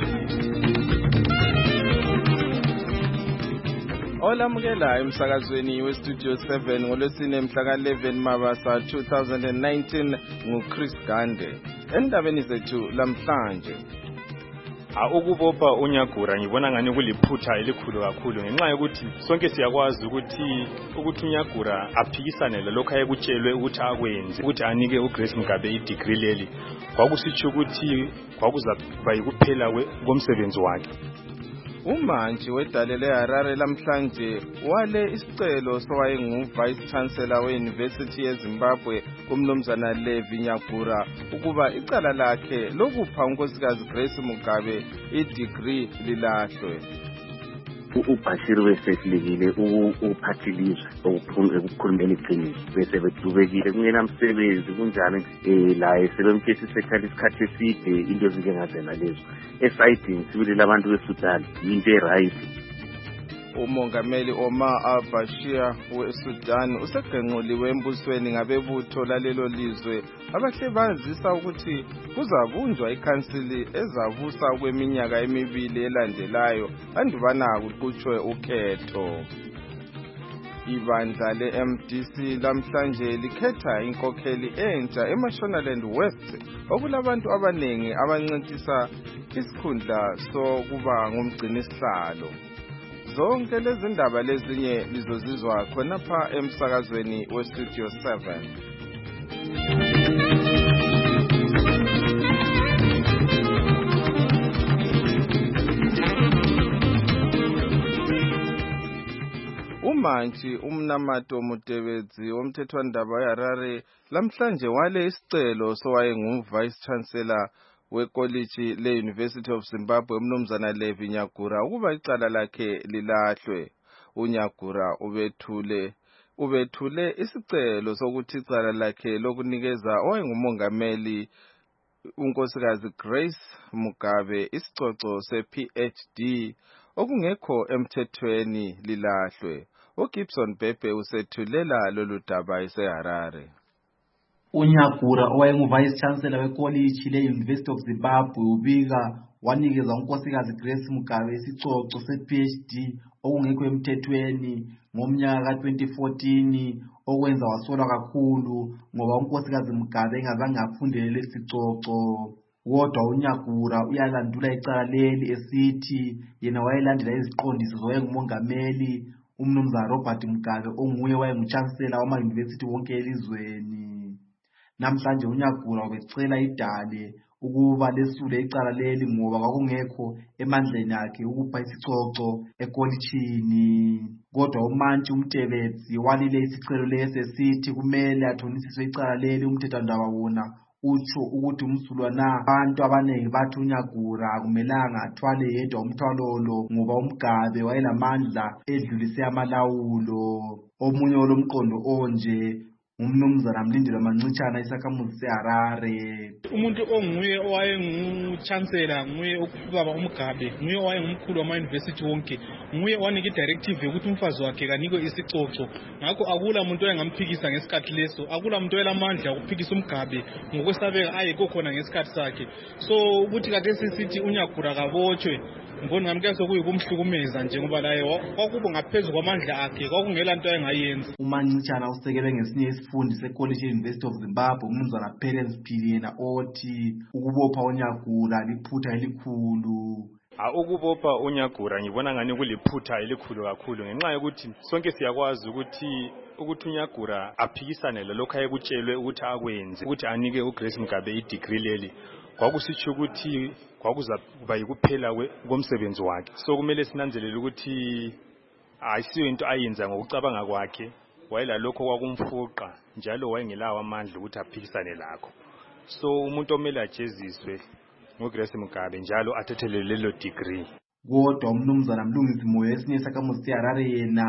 Olamukela emsakazweni we Studio seven ngolwesine mhla ka eleven Mabasa two thousand nineteen nguChris Gande. Endabeni zethu lamhlanje, ukubopha uNyagura ngibona ngani kuliphutha elikhulu kakhulu ngenxa yokuthi sonke siyakwazi ukuthi ukuthi uNyagura aphikisane lalokho ayekutshelwe ukuthi akwenze, ukuthi anike uGrace Mugabe idegree leli kwakusitsho ukuthi kwakuzakuba yikuphela komsebenzi wakhe. Umantshi wedale leHarare lamhlanje wale isicelo sowayengu Vice Chancellor we-University yeZimbabwe uMnumzana Levi Nyagura ukuba icala lakhe lokupha unkosikazi Grace Mugabe idegree lilahlwe. uBashir wesehlekile uphathilizwe ukukhulumela iqiniso bese bedubekile kungenamsebenzi kunjani eh la sebemkhethi sekhala isikhathi eside into ezinjengazena lezo esayidini sibili labantu beSudan into eright. Umongameli Omar al-Bashir weSudan usegenquliwe embusweni ngabebutho lalelo lizwe abahle bazisa ukuthi kuzabunjwa ikhansili ezavusa kweminyaka emibili elandelayo andubana kuqhutshwe ukhetho. Ibandla le-M D C lamhlanje likhetha inkokheli entsha eMashonaland West okulabantu abaningi abancintisa isikhundla sokuba ngumgcinisihlalo. Zonke lezi ndaba lezinye lizozizwa khonapha emsakazweni we Studio seven. Umantshi uMnamato Mutebedzi womthethwandaba weHarare lamhlanje wale isicelo sowayengu Vice Chancellor wekoliji le-University of Zimbabwe uMnumzana Levi Nyagura ukuba icala lakhe lilahlwe. uNyagura ubethule ubethule isicelo sokuthi icala lakhe lokunikeza owayengumongameli unkosikazi Grace Mugabe isicoco se-P H D okungekho emthethweni lilahlwe. uGibson Bebe usethulela lolu daba eseHarare. uNyagura owayengu-Vice Chancellor wekoliji le-University of Zimbabwe ubika wanikeza unkosikazi Grace Mugabe isicoco se-P H D okungekho emthethweni ngomnyaka ka twenty fourteen okwenza wasolwa kakhulu ngoba unkosikazi Mugabe engazange afundele lesi sicoco. Kodwa uNyagura uyalandula icala leli esithi yena wayelandela iziqondiso zowayengumongameli uMnumzana Robert Mugabe onguye wayenguchancellor wama-university wonke elizweni. Namhlanje uNyagura ubecela idale ukuba lesule icala leli ngoba kwakungekho emandleni akhe ukupha isicoco ekolitshini. Kodwa umantshi uMtebedzi walile isicelo lesi esithi kumele athonisiswe icala leli umthethwandaba wona utsho ukuthi umsulwana abantu abaningi bathi uNyagura akumelanga athwale yedwa umthwalo ngoba uMgabe wayelamandla edlulise amalawulo. Omunye olomqondo onje uMnumzana Mlindelo Mancitshana isakhamuzi seHarare. Umuntu onguye owayengu-chancellor nguye ubaba uMgabe, nguye owayengumkhulu wama-university wonke, nguye owanika i-directive yokuthi umfazi wakhe kanikwe isicoco. Ngakho akula muntu oyengamphikisa ngesikhathi leso, akula muntu oyelamandla okuphikisa uMgabe ngokwesabeka ayekho khona ngesikhathi sakhe. So ukuthi khathesi sithi uNyagura kabotshwe ngibona ngami kuyase kuyikumhlukumeza nje ngoba laye kwakuba ngaphezulu kwamandla akhe kwakungela nto ayengayenza. uMancitshana usekelwe ngesinye isifundi seCollege University of Zimbabwe uMnumzana Perence Phiri yena othi ukubopha uNyagura liphutha elikhulu. ukubopha uNyagura ngibona ngani kuliphutha elikhulu kakhulu ngenxa yokuthi sonke siyakwazi ukuthi ukuthi uNyagura aphikisane lalokho ayekutshelwe ukuthi akwenze, ukuthi anike uGrace Mugabe idegree leli kwakusitsho ukuthi kwakuzakuba yikuphela komsebenzi wakhe. So kumele sinanzelele ukuthi ayisiyo into ayenza ngokucabanga kwakhe, wayelalokho kwakumfuqa njalo wayengelawo amandla ukuthi aphikisane lakho. So umuntu omele ajeziswe ngoGrace Mugabe njalo athethelele lelo degree. Kodwa uMnumzana Mlungisi Moyo esinye sakhamuzi seHarare yena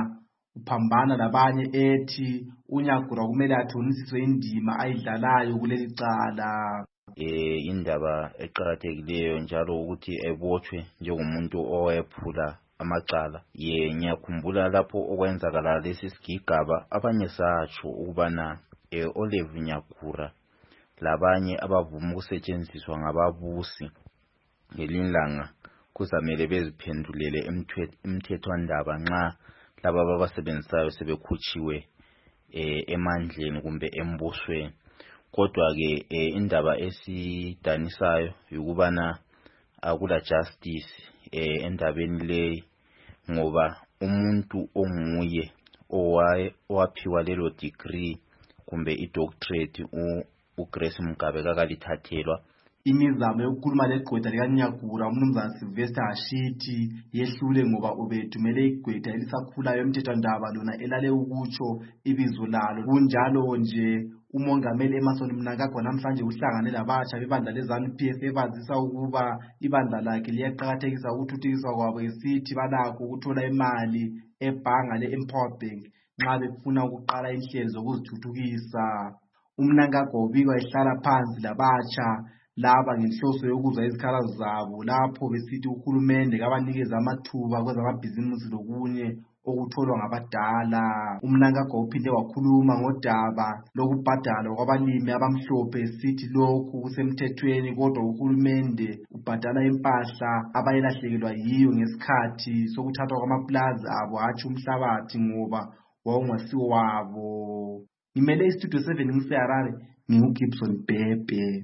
uphambana labanye ethi uNyagura kumele athonisiswe indima ayidlalayo kuleli cala. Eh indaba eqhakathekileyo njalo ukuthi ebotshwe njengomuntu owephula amacala. Ye ngiyakhumbula lapho okwenzakala lesi sigigaba abanye satsho ukubana eh Olive Nyagura labanye abavuma ukusetshenziswa ngababusi ngelilanga kuzamele beziphendulele emthethwandaba nxa laba ababasebenzisayo sebekhutshiwe eh emandleni kumbe embusweni. Kodwa ke eh, indaba esidanisayo ukubana akula justice eh endabeni le ngoba umuntu onguye owaye owaphiwa lelo degree kumbe idoctorate u uGrace Mugabe kakalithathelwa. Imizamo yokukhuluma legqwetha likaNyagura umnumzana Sylvester Hashithi yehlule ngoba ubedumele igqwetha elisakhulayo emthethwandaba lona elale ukutsho ibizo lalo. Kunjalo nje umongameli Emmerson Mnangagwa namhlanje uhlangane labatsha bebandla leZANU P F ebazisa ukuba ibandla lakhe liyaqhakathekisa ukuthuthukiswa kwabo esithi balakho ukuthola imali ebhanga le-Empower Bank nxa befuna ukuqala inhlelo zokuzithuthukisa. Umnangagwa ubikwa ehlala phansi labatsha laba ngenhloso yokuzwa izikhalazo zabo lapho besithi uhulumende kabanikeza amathuba kwezamabhizimusi lokunye okutholwa ngabadala. Umnangagwa uphinde wakhuluma ngodaba lokubhadala kwabalimi abamhlophe esithi lokhu kusemthethweni kodwa uhulumende ubhadala impahla abayelahlekelwa yiyo ngesikhathi sokuthathwa kwamaplaza abo hatshi umhlabathi ngoba wawungasiwo wabo. Ngimele istudio seven ngiseHarare nginguGibson Bhebhe.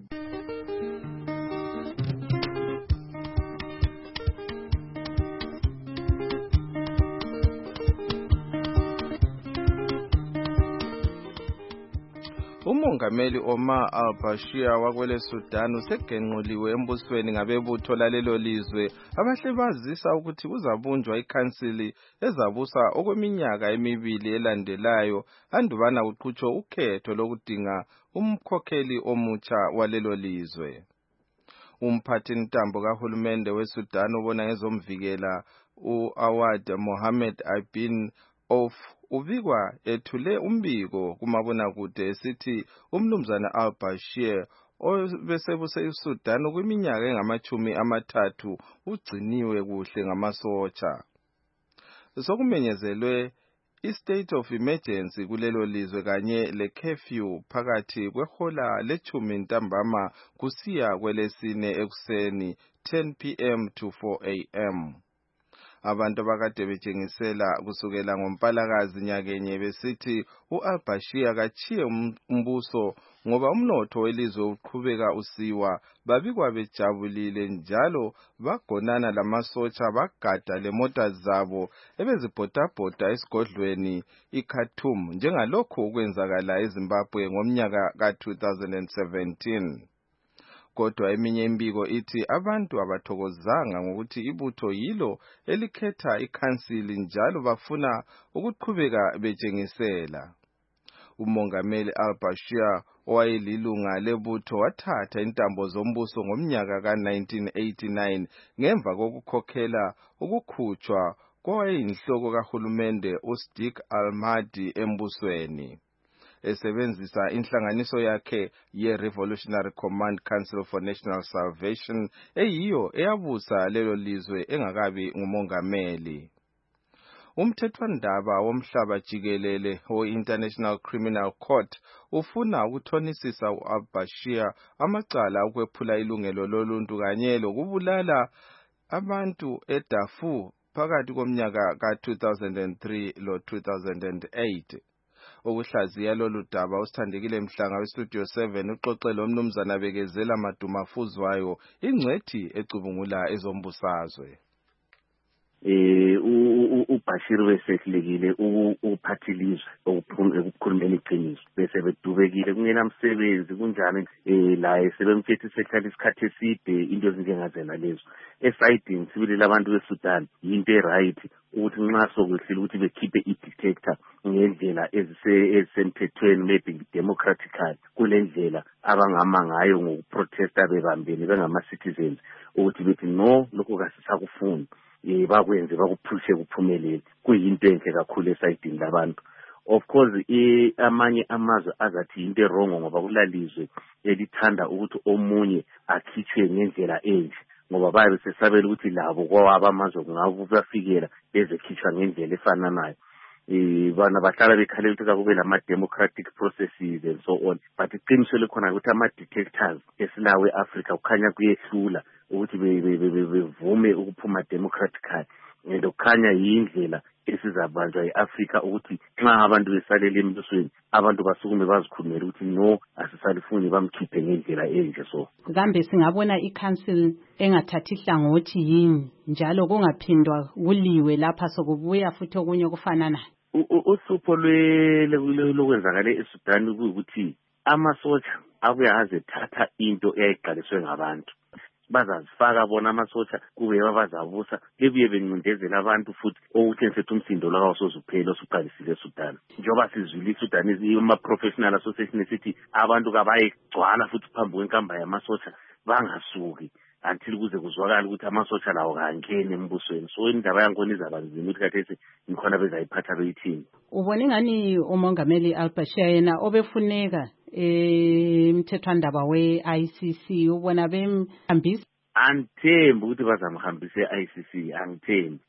Umongameli Omar al-Bashir wakwele Sudan usegenquliwe embusweni ngabebutho lalelo lizwe abahle bazisa ukuthi kuzabunjwa ikhansili ezabusa okweminyaka emibili elandelayo andubana kuqhutshwe ukhetho lokudinga umkhokheli omutsha walelo lizwe. Umphathi ntambo kahulumende weSudan ubona ngezomvikela u-Awad Mohammed Ibn Auf ubikwa ethule umbiko kumabonakude esithi umnumzana al-Bashir obesebuse iSudan kwiminyaka engamachumi amathathu ugciniwe kuhle ngamasotsha. Sokumenyezelwe i-state of emergency kulelo lizwe kanye le-curfew phakathi kwehola lechumi ntambama kusiya kwelesine ekuseni ten p m to four a m Abantu abakade betshengisela kusukela ngoMpalakazi nyakenye besithi u-al-Bashir kachiye umbuso ngoba umnotho welizwe uqhubeka usiwa. Babikwa bejabulile njalo bagonana lamasotsha bagada lemota zabo ebezibhodabhoda esigodlweni iKhartoum njengalokho okwenzakala eZimbabwe ngomnyaka ka two thousand seventeen. Kodwa eminye imbiko ithi abantu abathokozanga ngokuthi ibutho yilo elikhetha ikhansili njalo bafuna ukuqhubeka betshengisela. Umongameli al-Bashir owayelilunga lebutho wathatha intambo zombuso ngomnyaka ka nineteen eighty-nine ngemva kokukhokhela ukukhutshwa kwawayeyinhloko kahulumende uSadiq al-Mahdi embusweni. Esebenzisa inhlanganiso yakhe ye-Revolutionary Command Council for National Salvation eyiyo eyabusa lelo lizwe engakabi ngumongameli. Umthethwandaba womhlaba jikelele we-International Criminal Court ufuna ukuthonisisa u-al-Bashir amacala ukwephula ilungelo loluntu kanye lokubulala abantu eDarfur phakathi komnyaka ka two thousand three lo two thousand eight. Ukuhlaziya lolu daba usithandekile Mhlanga weStudio seven uxoxe lomnumzana Bekezela Madumafuzwayo ingcwethi ecubungula ezombusazwe. Eh uBashir wesehlekile uphathilizwe ukukhulumela iqiniso bese bedubekile kungena umsebenzi kunjani eh la sebemthethe sehlala isikhathi eside into ezinjengazena lezo esayidini sibili labantu beSudan into eright ukuthi nxa sokwehlile ukuthi bekhiphe i-dictator ngendlela ezisemthethweni maybe democratically kulendlela abangama ngayo ngokuprotesta bebambeni bengama citizens ukuthi bethi no lokho kasisakufuni um bakwenze bakuphushe kuphumelele kuyinto enhle kakhulu esayidini labantu. Of course eh amanye amazwe azathi into erongo ngoba kulalizwe elithanda ukuthi omunye akhitshwe ngendlela enje ngoba baye sesabela ukuthi labo kwawaba amazwe ngabo bafikela bezekhitshwa ngendlela efananayo. Eh bana bahlala bekhalela ukuthi kube lama democratic processes and so on, but iqiniso lekhona ukuthi ama detectors esilawe eAfrica kukhanya kuyehlula ukuthi bevume ukuphuma democratically and kukhanya yindlela esizabanjwa eAfrica ukuthi nxa abantu besalela embusweni abantu basukume bazikhulumela ukuthi no asisalifuni bamkhiphe ngendlela enje. So kambe singabona iCouncil engathathi ihlangothi yini njalo kungaphindwa kuliwe lapha sokubuya futhi okunye kufanana. Usupho lokwenzakala eSudan ukuthi amasotsha abuya azethatha into eyayiqaliswe ngabantu bazazifaka bona amasotsha kube babazabusa bebuye bencindezela abantu futhi okuthi nsethu umsindo lawo sozuphela osuqalisile eSudan njoba sizwile iSudan izima professional association esithi abantu kabayigcwala futhi phambi kwenkamba yamasotsha bangasuki until kuze kuzwakala ukuthi amasotsha lawo kangene embusweni. So indaba yankona izabanzima ukuthi kathesi nikhona bezayiphatha beyithini. Ubone ngani umongameli Al-Bashir yena obefuneka emthethwandaba we-I C C ubona bemhambisa? Angithembi ukuthi bazamhambisa e-I C C, angithembi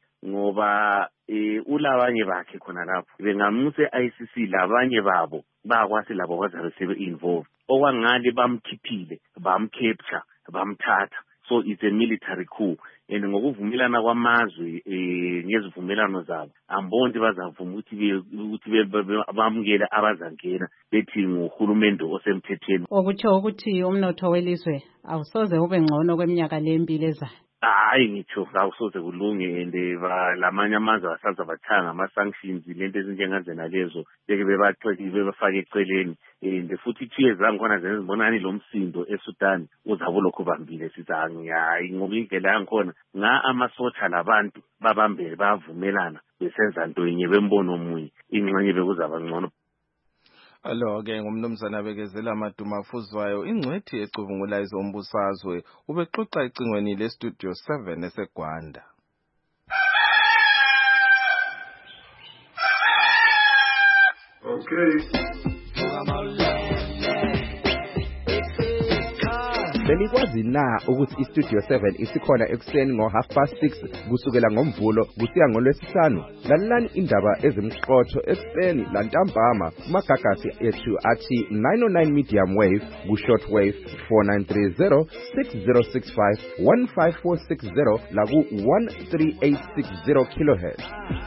ngoba eh ulabanye bakhe khona lapho bengamuse e-I C C labanye babo bakwasi labo bazabe sebe involved okwangale bamkhiphile bamcapture bamthatha. So it's a military coup and ngokuvumelana kwamazwe eh ngezivumelano zabo ambonke bazavuma ukuthi ukuthi bamukela abazangena bethi nguhulumende osemthethweni okutsho ukuthi umnotho welizwe awusoze ube ngcono kweminyaka lempilo ezayo. Hayi ngitsho awusoze kulunge ende lamanye amazwe asaza bathanga ama sanctions lento ezinjengaze nalezo beke bebaxeki bebafake eceleni ende futhi thiye zangikhona zenizibonani lo msindo eSudan uzabo lokho bambile sizangi hayi ngoba indlela yangikhona nga amasotsha labantu babambele bavumelana besenza into yenye bembono omunye ingxenye bekuzaba ngcono. Alo-ke ngumnumzana bekezela Madumafuzwayo ingcwethi ecubungula izombusazwe ubexoxa icingweni lestudio seven eseGwanda. Okay. Benikwazi na ukuthi istudio seven isikhona ekuseni ngo half past six kusukela ngomvulo kusiya ngolwesihlanu. Lalelani indaba ezimqotho ekuseni lantambama kumagagasi ethu athi nine oh nine medium wave ku short wave four nine three zero six zero six five one five four six zero la ku one three eight six zero kilohertz.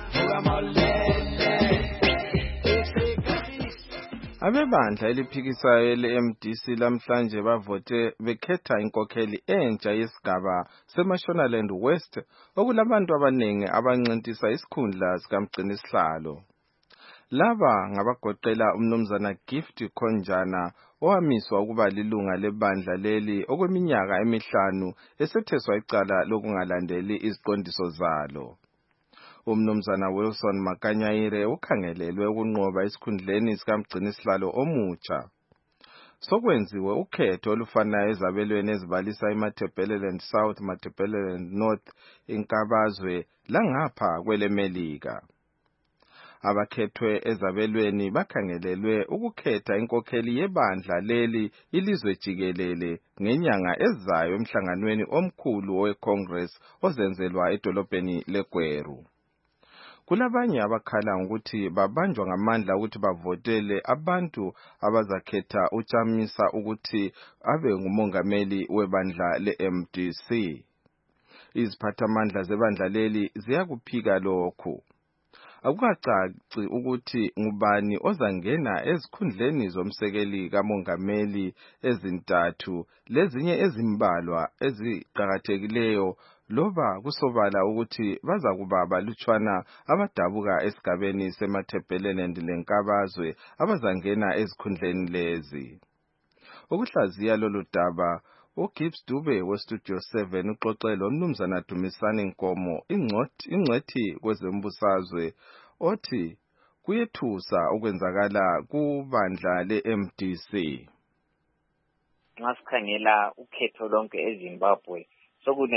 Abebandla eliphikisayo le-M D C lamhlanje bavote bekhetha inkokheli entsha yesigaba seMashonaland West okulabantu abaningi abancintisa isikhundla sikamgcinisihlalo. Laba ngabagoqela umnumzana Gift Konjana owamiswa ukuba lilunga lebandla leli okweminyaka emihlanu esetheswa icala lokungalandeli iziqondiso zalo. Umnumzana Wilson Makanyayire ukhangelelwe ukunqoba isikhundleni sikamgcinisihlalo omutsha. Sokwenziwe ukhetho olufanayo ezabelweni ezibalisa iMatabeleland South, Matabeleland North, inkabazwe langapha kwelemelika. Abakhethwe ezabelweni bakhangelelwe ukukhetha inkokheli yebandla leli ilizwe jikelele ngenyanga ezayo emhlanganweni omkhulu weCongress ozenzelwa edolobheni leGweru. Kulabanye abakhala ukuthi babanjwa ngamandla ukuthi bavotele abantu abazakhetha uChamisa ukuthi abe ngumongameli webandla le-M D C. Iziphathamandla zebandla leli ziyakuphika lokhu. Akukacaci ukuthi ngubani ozangena ezikhundleni zomsekeli kamongameli ezintathu lezinye ezimbalwa eziqhakathekileyo loba kusobala ukuthi bazakuba balutshwana abadabuka esigabeni seMatabeleland lenkabazwe abazangena ezikhundleni lezi. Ukuhlaziya lolu daba uGibbs Dube westudio seven uxoxela umnumzana Dumisani Nkomo ingcwethi kwezembusazwe othi kuyethusa ukwenzakala kubandla le-M D C. Nxa sikhangela ukhetho lonke eZimbabwe sokunengithi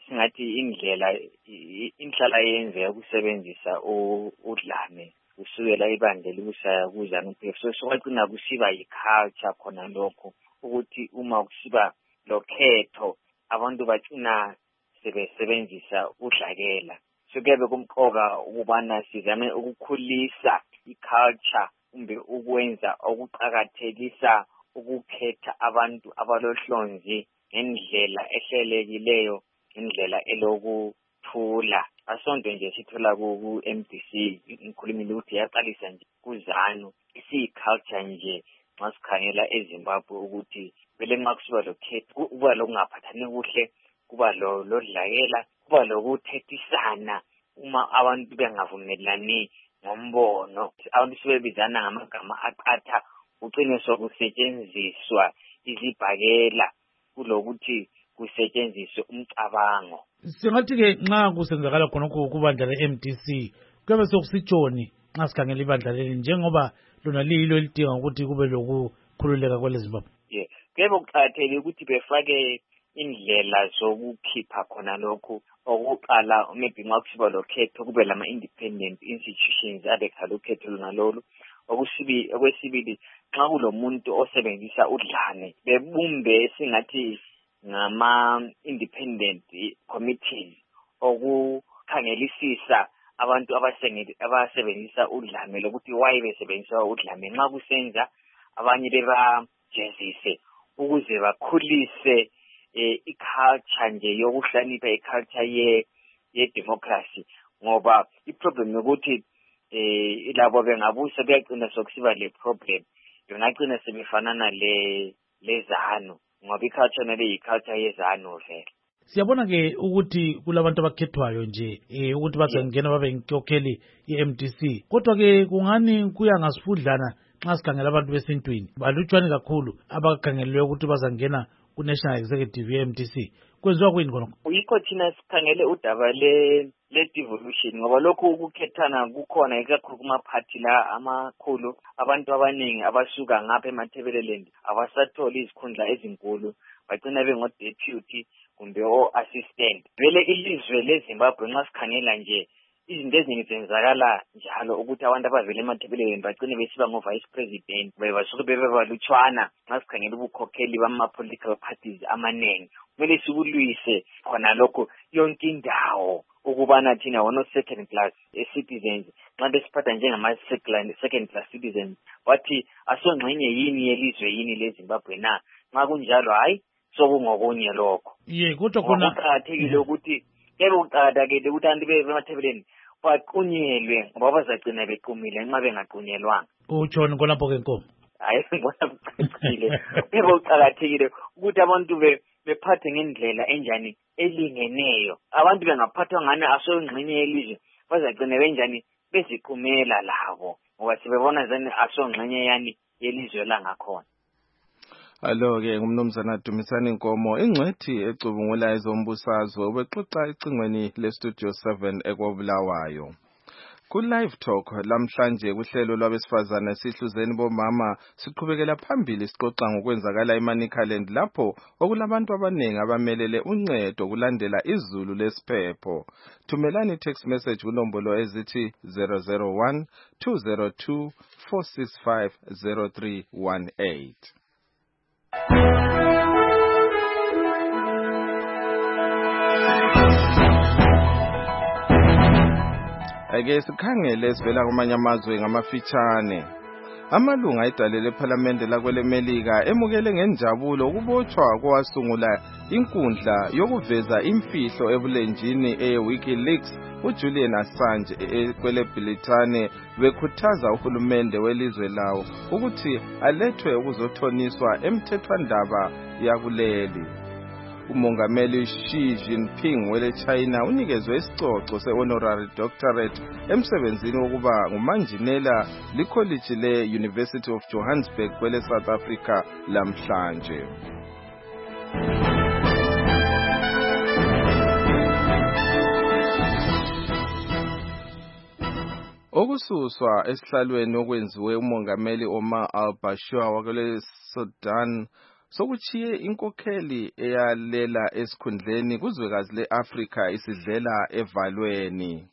singathi indlela inhlala yenzeka ukusebenzisa udlame kusukela ibandla likusaya kuZanu P F. So sokwagcina kusiba yiculture khona lokho ukuthi uma kusiba lokhetho abantu bagcina sebesebenzisa udlakela. So kuyabe kumqoka ukubana sizame ukukhulisa iculture kumbe ukwenza okuqhakathekisa ukukhetha abantu abalohlonzi ngendlela ehlelekileyo, indlela elokuthula. Asonto nje sithola ku M D C ngikhulumile ukuthi yaqalisa nje kuZanu isiculture nje masikhangela eZimbabwe ukuthi vele makusiba lokhetho kuba lokungaphathani kuhle, kuba lo lodlakela, kuba lokuthethisana uma abantu bengavumelani ngombono, abantu sebebizana ngamagama aqatha ugcine sokusetshenziswa izibhakela kulokuthi kusetshenziswe umcabango. Singathi ke nxa kusenzakala khonokho kubandla le-M D C kuyabe sokusitshoni nxa sikhangela ibandla leli njengoba lona liyilo elidinga ukuthi kube lokukhululeka kweleZimbabwe? Yeah, kuyabe kuqakathekile ukuthi befake indlela zokukhipha khona lokhu. Okuqala maybe nxa kusiba lokhetho kube lama-independent institutions abekhala ukhetho lona lolu. Okwesibili nxa kulomuntu osebenzisa udlame bebumbe singathi ngama-independent committees okukhangelisisa abantu abasebenzisa udlame lokuthi why besebenzisa udlame, nxa kusenza abanye bebajezise ukuze bakhulise iculture nje yokuhlanipha iculture ye ye-democracy. Ngoba iproblem yokuthi eh labo bengabusa kuyagcina sokusiba le problem yongagcina sebefanana le leZanu ngoba iculture nale yiculture yeZanu vele. Siyabona ke ukuthi kulabantu abakhethwayo nje eh ukuthi bazongena babe inkokheli ye-M D C, kodwa ke kungani kuya ngasifudlana nxa sikhangela abantu besintwini balutshwane kakhulu abakhangelwe ukuthi bazangena ku-National Executive ye-M D C. Kwenziwa kuyini khonokho? Yikho thina sikhangele udaba le le-devolution ngoba lokhu ukukhethana kukhona ikakhulu kumaphathi la amakhulu. Abantu abaningi abasuka ngapha eMatabeleland abasatholi izikhundla ezinkulu, bagcina bengo-deputy kumbe o-assistant. Vele ilizwe leZimbabwe nxa sikhangela nje izinto eziningi zenzakala njalo ukuthi abantu abavele eMatabeleland bagcine besiba ngo-vice president basuke bebe balutshwana nxa sikhangela ubukhokheli bama-political parties amanengi. Kumele sikulwise khona lokho yonke indawo ukubana thina wono second class citizens nxa besiphatha njengama-second class citizens wathi asongxenye yini yelizwe yini leZimbabwe na. Nxa kunjalo hayi sokungokunye lokho. Ye kodwa khona kuqakathekile ukuthi kebe kuqakathekile ukuthi abantu bemathebeleni baqunyelwe ngoba bazagcina bequmile nxa bengaqunyelwanga. Utshoni khonapho ke Nkomo? Hayi ngibona kuqakathekile. Kebe kuqakathekile ukuthi abantu bephathe ngendlela enjani elingeneyo. Abantu bengaphathwa ngani asongxenye yelizwe bazagcina benjani beziqumela labo ngoba sibebona zani asongxenye yani yelizwe langakhona. Alo ke ngumnumzana Dumisani Nkomo ingcwethi ecubungula ezombusazwe ubexoxa icingweni leStudio seven ekwabulawayo. Ku live talk lamhlanje kuhlelo lwabesifazana sihluzeni bomama siqhubekela phambili sixoxa ngokwenzakala eManicaland lapho okulabantu abanengi abamelele uncedo kulandela izulu lesiphepho. Thumelani text message kunombolo ezithi zero zero one two zero two four six five zero three one eight. Ake sikhangele sivela kumanye amazwe ngamafitshane. Amalunga edale lePhalamende lakwelemelika emukele ngenjabulo ukubotshwa kwasungula inkundla yokuveza imfihlo ebulenjini eWikiLeaks uJulian Assange ekweleBritane bekhuthaza uhulumende welizwe lawo ukuthi alethwe ukuzothoniswa emthethwandaba yakuleli. Umongameli Xi Jinping wele China unikezwe isicoco se-honorary doctorate emsebenzini wokuba ngumanjinela likholeji le-University of Johannesburg kwele South Africa lamhlanje. Okususwa esihlalweni okwenziwe umongameli Omar al-Bashir wakwele Sudan sokuchiye inkokheli eyalela esikhundleni kuzwekazi le-Afrika isidlela evalweni.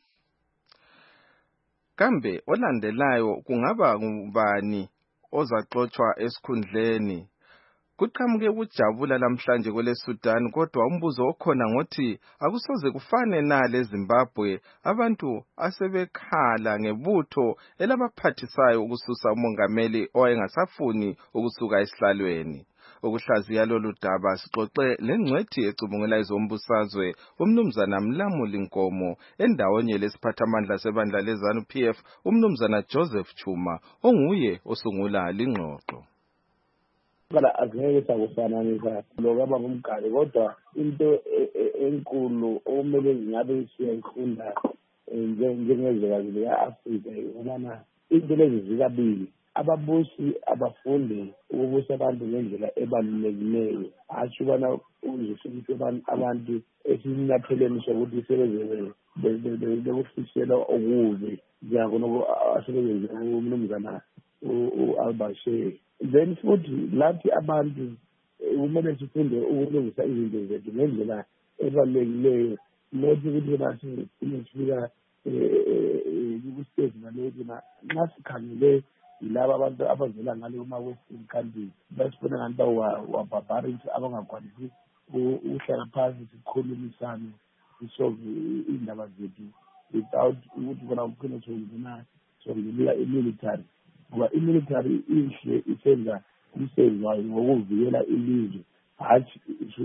Kambe olandelayo kungaba ngubani ozaxoxwa esikhundleni? Kuqhamuke ukujabula namhlanje kwele Sudan, kodwa umbuzo okhona ngothi akusoze kufane na leZimbabwe abantu asebekhala ngebutho elabaphathisayo ukususa umongameli owayengasafuni ukusuka esihlalweni. Ukuhlaziya lolu daba sixoxe lengcwethi ecubungela izombusazwe umnumzana Mlamuli Nkomo endawonye lesiphathamandla sebandla leZanu P F umnumzana Joseph Chuma onguye osungula lingxoxo. Kala azeke sakufananisa lokaba ngumgali kodwa into enkulu okumele ngabe siyayifunda njengezwekazi le-Afrika ukubana into lezi zikabili ababusi abafundi ukubusa abantu ngendlela ebalulekileyo asho ubana uzifike abantu esinyatheleni sokuthi sebeze bekufisela okubi njengoba asebenze umnumzana u-Al-Bashir. Then futhi lathi abantu kumele sifunde ukulungisa izinto zethu ngendlela ebalulekileyo nothi ukuthi nasi sifika kustage nalokhu nxa sikhangele yilaba abantu abavela ngale kuma-western countries basifuna ngani wabarbarians abangakwanisi uhlala phansi sikhulumisane sisolve indaba zethu without ukuthi bona kukhona sokungena sokungelela imilitary ngoba imilitary ihle isenza umsebenzi wayo ngokuvikela ilizwe hatshi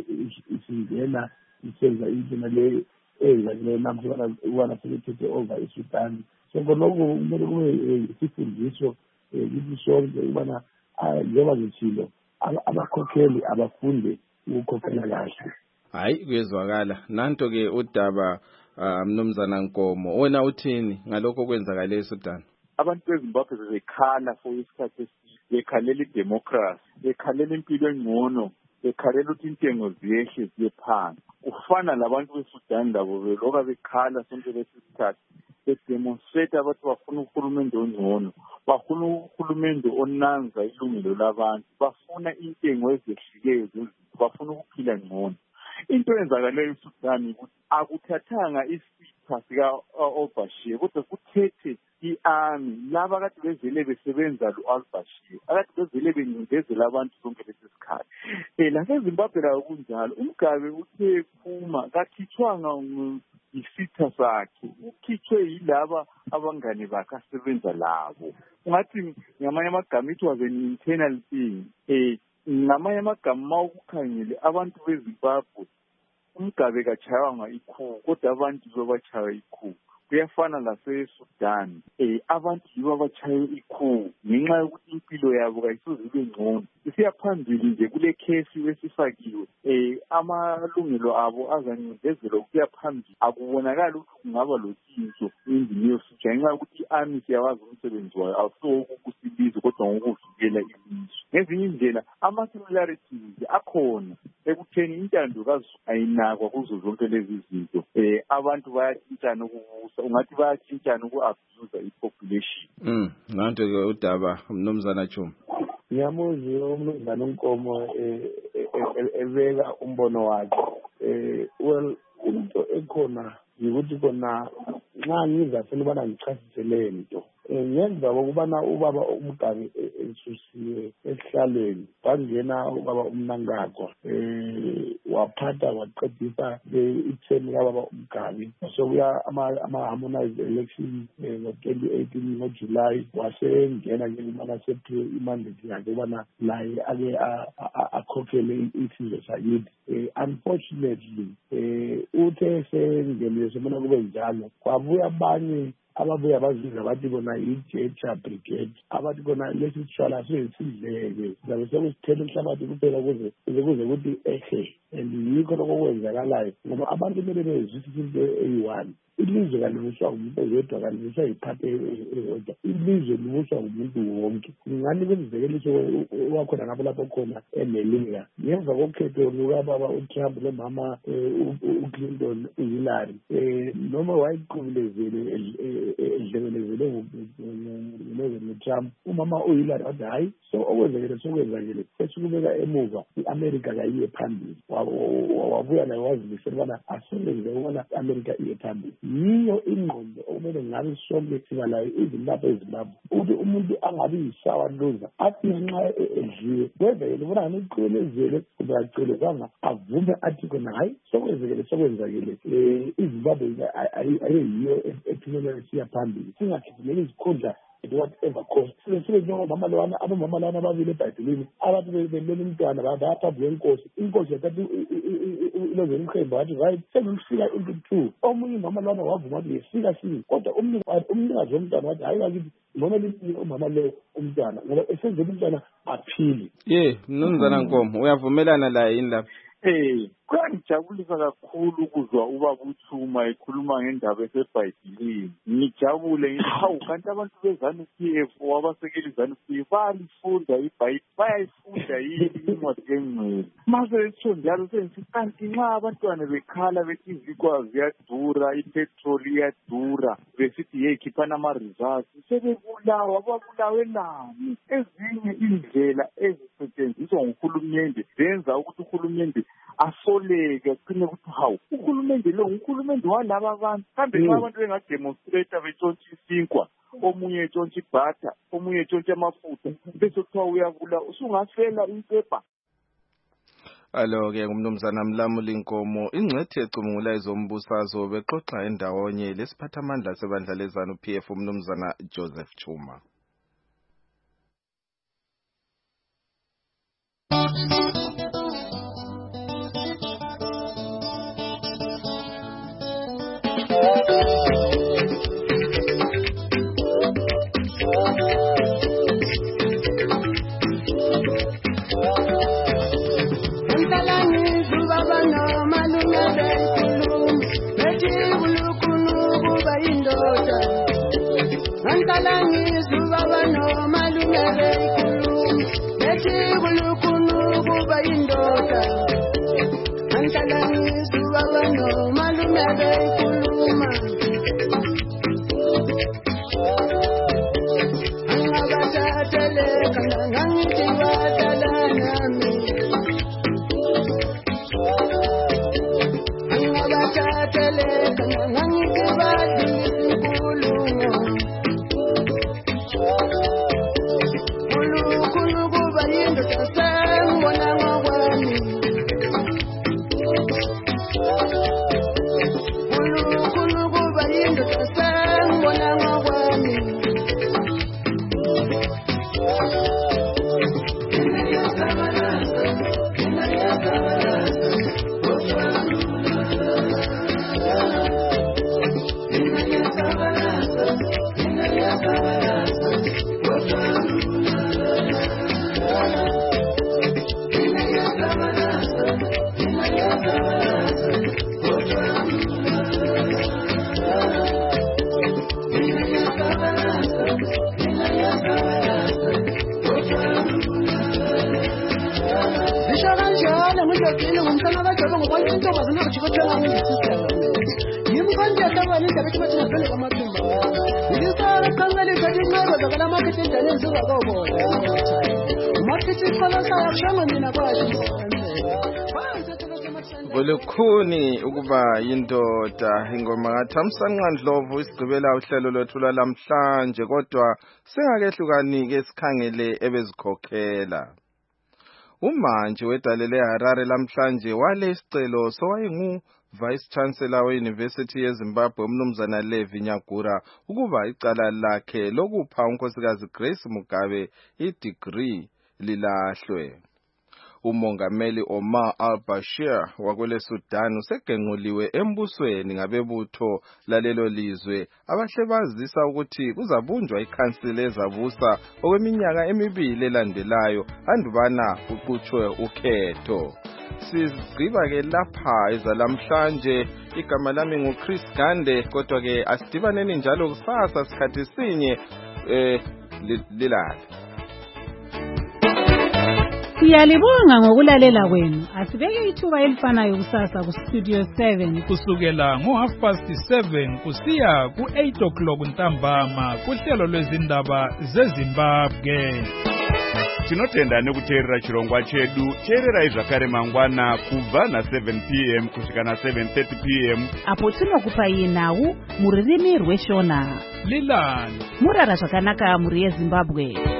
isingena isenza into nale eyenzakeleyo namhlanje ukubana sebethethe over eSudan. So ngalokho kumele kube isifundiso kithi sonke ukubana njengoba ngitshilo abakhokheli abafunde ukukhokhela kahle. Hayi kuyezwakala nanto-ke udaba mnumzana Nkomo, wena uthini ngalokho okwenzakale eSudan? Abantu beZimbabwe bebekhala for isikhathi eside, bekhalela idemocracy, bekhalela impilo engcono, bekhalela ukuthi intengo ziyehle ziye phansi. Kufana labantu beSudan labo beloka bekhala sonke lesi sikhathi bedemonstrate abantu bafuna uhulumende ongcono, bafuna uhulumende onanza ilungelo labantu, bafuna intengo ezehlileyo zezinto, bafuna ukuphila ngcono. Into eyenzakaleyo eSudan ukuthi akuthathanga isipha sika-Al-Bashir kodwa kuthethe i-army laba kade bezele besebenza lo-Al-Bashir, akade bezele bencindezela abantu sonke lesi sikhathi. Um laseZimbabwe layo kunjalo, uMgabe uthe phuma kakhithwanga isitha sakhe, ukhithwe yilaba abangane bakhe asebenza labo. Ungathi ngamanye amagama it was an internal thing. Um ngamanye amagama ma ukukhangele abantu beZimbabwe uMgabe kachaywanga ikhubu kodwa abantu bebachaywa ikhubu. Kuyafana laseSudan, um abantu yibo abachaye ikhubu ngenxa yokuthi impilo yabo kayisoze ibe ngcono. Isiya phambili nje kule khesi esifakiwe, um amalungelo abo azancindezelwa ukuya phambili. Akubonakali ukuthi kungaba lotshintsho endlini yosuja ngenxa yokuthi i-army siyawazi umsebenzi wayo awuso ukusilizwe kodwa ngokuvikela ilizwe. Ngezinye indlela ama-similarities akhona ekutheni intando kaZulu ayinakwa kuzo zonke lezi zinto. Um abantu bayatshintshana ukubusa, ungathi bayatshintshana uku-abusa i-population. Mm, nanto-ke udaba mnumzana Chuma. Ngiyamuzwa umnumzana uNkomo ebeka umbono wakhe. Um well into ekhona yikuthi khona nxa ngizafuna ubana ngichasise le nto ngemva kokubana ubaba uMgabe esusiwe esihlalweni kwangena ubaba uMnangagwa um waphatha waqedisa itheni kababa uMgabe sokuya ama-harmonized elections ngo-twenty eighteen ngoJulayi wasengena njengobana sephiwe imandate yakhe ubana naye ake akhokhele isizwe sakithi. Unfortunately um uthe sengenile sebona kube njalo kwabuya abanye ababuya baziza bathi bona i-Jecha Brigade abathi bona lesi sitshwala sisidleke zabe sekusithela inhlabathi kuphela kuze kuze kuthi ehe and yikho lokho kwenzakalayo ngoba abantu kumele bezwisise into eyi-one ilizwe kalibuswa umuntu oyedwa, kalibuswa yiphathi eyodwa, ilizwe libuswa umuntu wonke. Ngani kwenzekeliso wakhona ngapho lapho khona eMelika ngemva kokhetho lukababa uTrump nomama uClinton uHillary noma wayiqubulezele edlekelezele noTrump, umama uHillary wathi hayi, so okwenzekile sokwenzakile sesikubeka emuva, i-Amerika kayiye phambili. Wabuya naye wazimisela ubana asebenze ukubana i-Amerika iye phambili. Yiyo ingqondo okumele ngabe sonke siba layo izilapha eZimbabwe, ukuthi umuntu angabi yisawa loza athi nxa edliwe kwenzekele ubona ngani uqubelezele kumbe acelezanga avume athi khona hayi sokwenzekele sokwenzakile iZimbabwe ayiyiyo ephumelele siya phambili, singakhithimeli izikhundla whatever cause. Sibe njengomama lwana, abomama lwana ababili eBhayibhelini abathi belele umntwana bayaphambi kwenkosi, inkosi yathatha ilozela umkhemba wathi right sengifika into two, omunye umama lwana wavuma ukuthi yesika sini, kodwa umnikazi womntwana wathi hayi bakithi noma lithi umama lo umntwana ngoba esenzela umntwana aphile. Ye mnumzana Nkomo uyavumelana la yini lapha? Eh, kuyangijabulisa kakhulu ukuzwa ubaba uThuma ekhuluma ngendaba eseBhayibhelini. Ngijabule ngithi hawu kanti abantu beZanu P F wabasekeli ZANU P F bayalifunda iBhayibheli, bayayifunda yini incwadi engcwele. Mase etho njalo sengithi kanti nxa abantwana bekhala bethi izikwa ziyadura, ipetrol iyadura, besithi hey khiphana ama-results, sebebulawa, babulawe nani? Ezinye indlela ezisetshenziswa nguhulumende zenza ukuthi uhulumende asoleke kuqine ukuthi hawu uhulumende lo uhulumende walaba abantu, kambe nxa abantu bengademonstrate betshontsha isinkwa, omunye etshontsha ibhatha, omunye etshontsha amafutha, bese kuthiwa uyabula, usungafela impepha. Alo-ke ngumnumzana Mlamuli Nkomo, ingcwethi ecubungula ezombusazwe bexoxa endawonye lesiphathamandla sebandla leZANU P F umnumzana Joseph Chuma. Bolukhuni ukuba yindoda ingoma ngaThamsanqa Ndlovu isigqibela uhlelo lwethu lamhlanje, kodwa singakehlukanike sikhangele ebezikhokhela. Umanje wedalele Harare lamhlanje wale isicelo sowayengu Vice Chancellor we-University yeZimbabwe umnumzana Levi Nyagura ukuba icala lakhe lokupha unkosikazi Grace Mugabe i-degree lilahlwe. Umongameli Omar al-Bashir wakwele Sudan usegenquliwe embusweni ngabebutho lalelo lizwe abahle bazisa ukuthi kuzabunjwa ikhansile ezabusa okweminyaka emibili elandelayo andubana kuqhutshwe ukhetho. Sigqiba-ke lapha ezalamhlanje. Igama lami nguChris Gande, kodwa-ke asidibaneni njalo kusasa sikhathi sinye eh lilala. Siyalibonga ngokulalela kwenu. Asibeke ithuba elifanayo kusasa ku Studio seven kusukela ngo half past seven kusiya ku eight o'clock ntambama kuhlelo lwezindaba zeZimbabwe. Tinotenda nekuteerera chirongwa chedu. Teererai zvakare mangwana kubva na seven p m kusvika na seven thirty p m apo tinokupai nhau muririmi rweshona. Lilani Murara zvakanaka muri yeZimbabwe.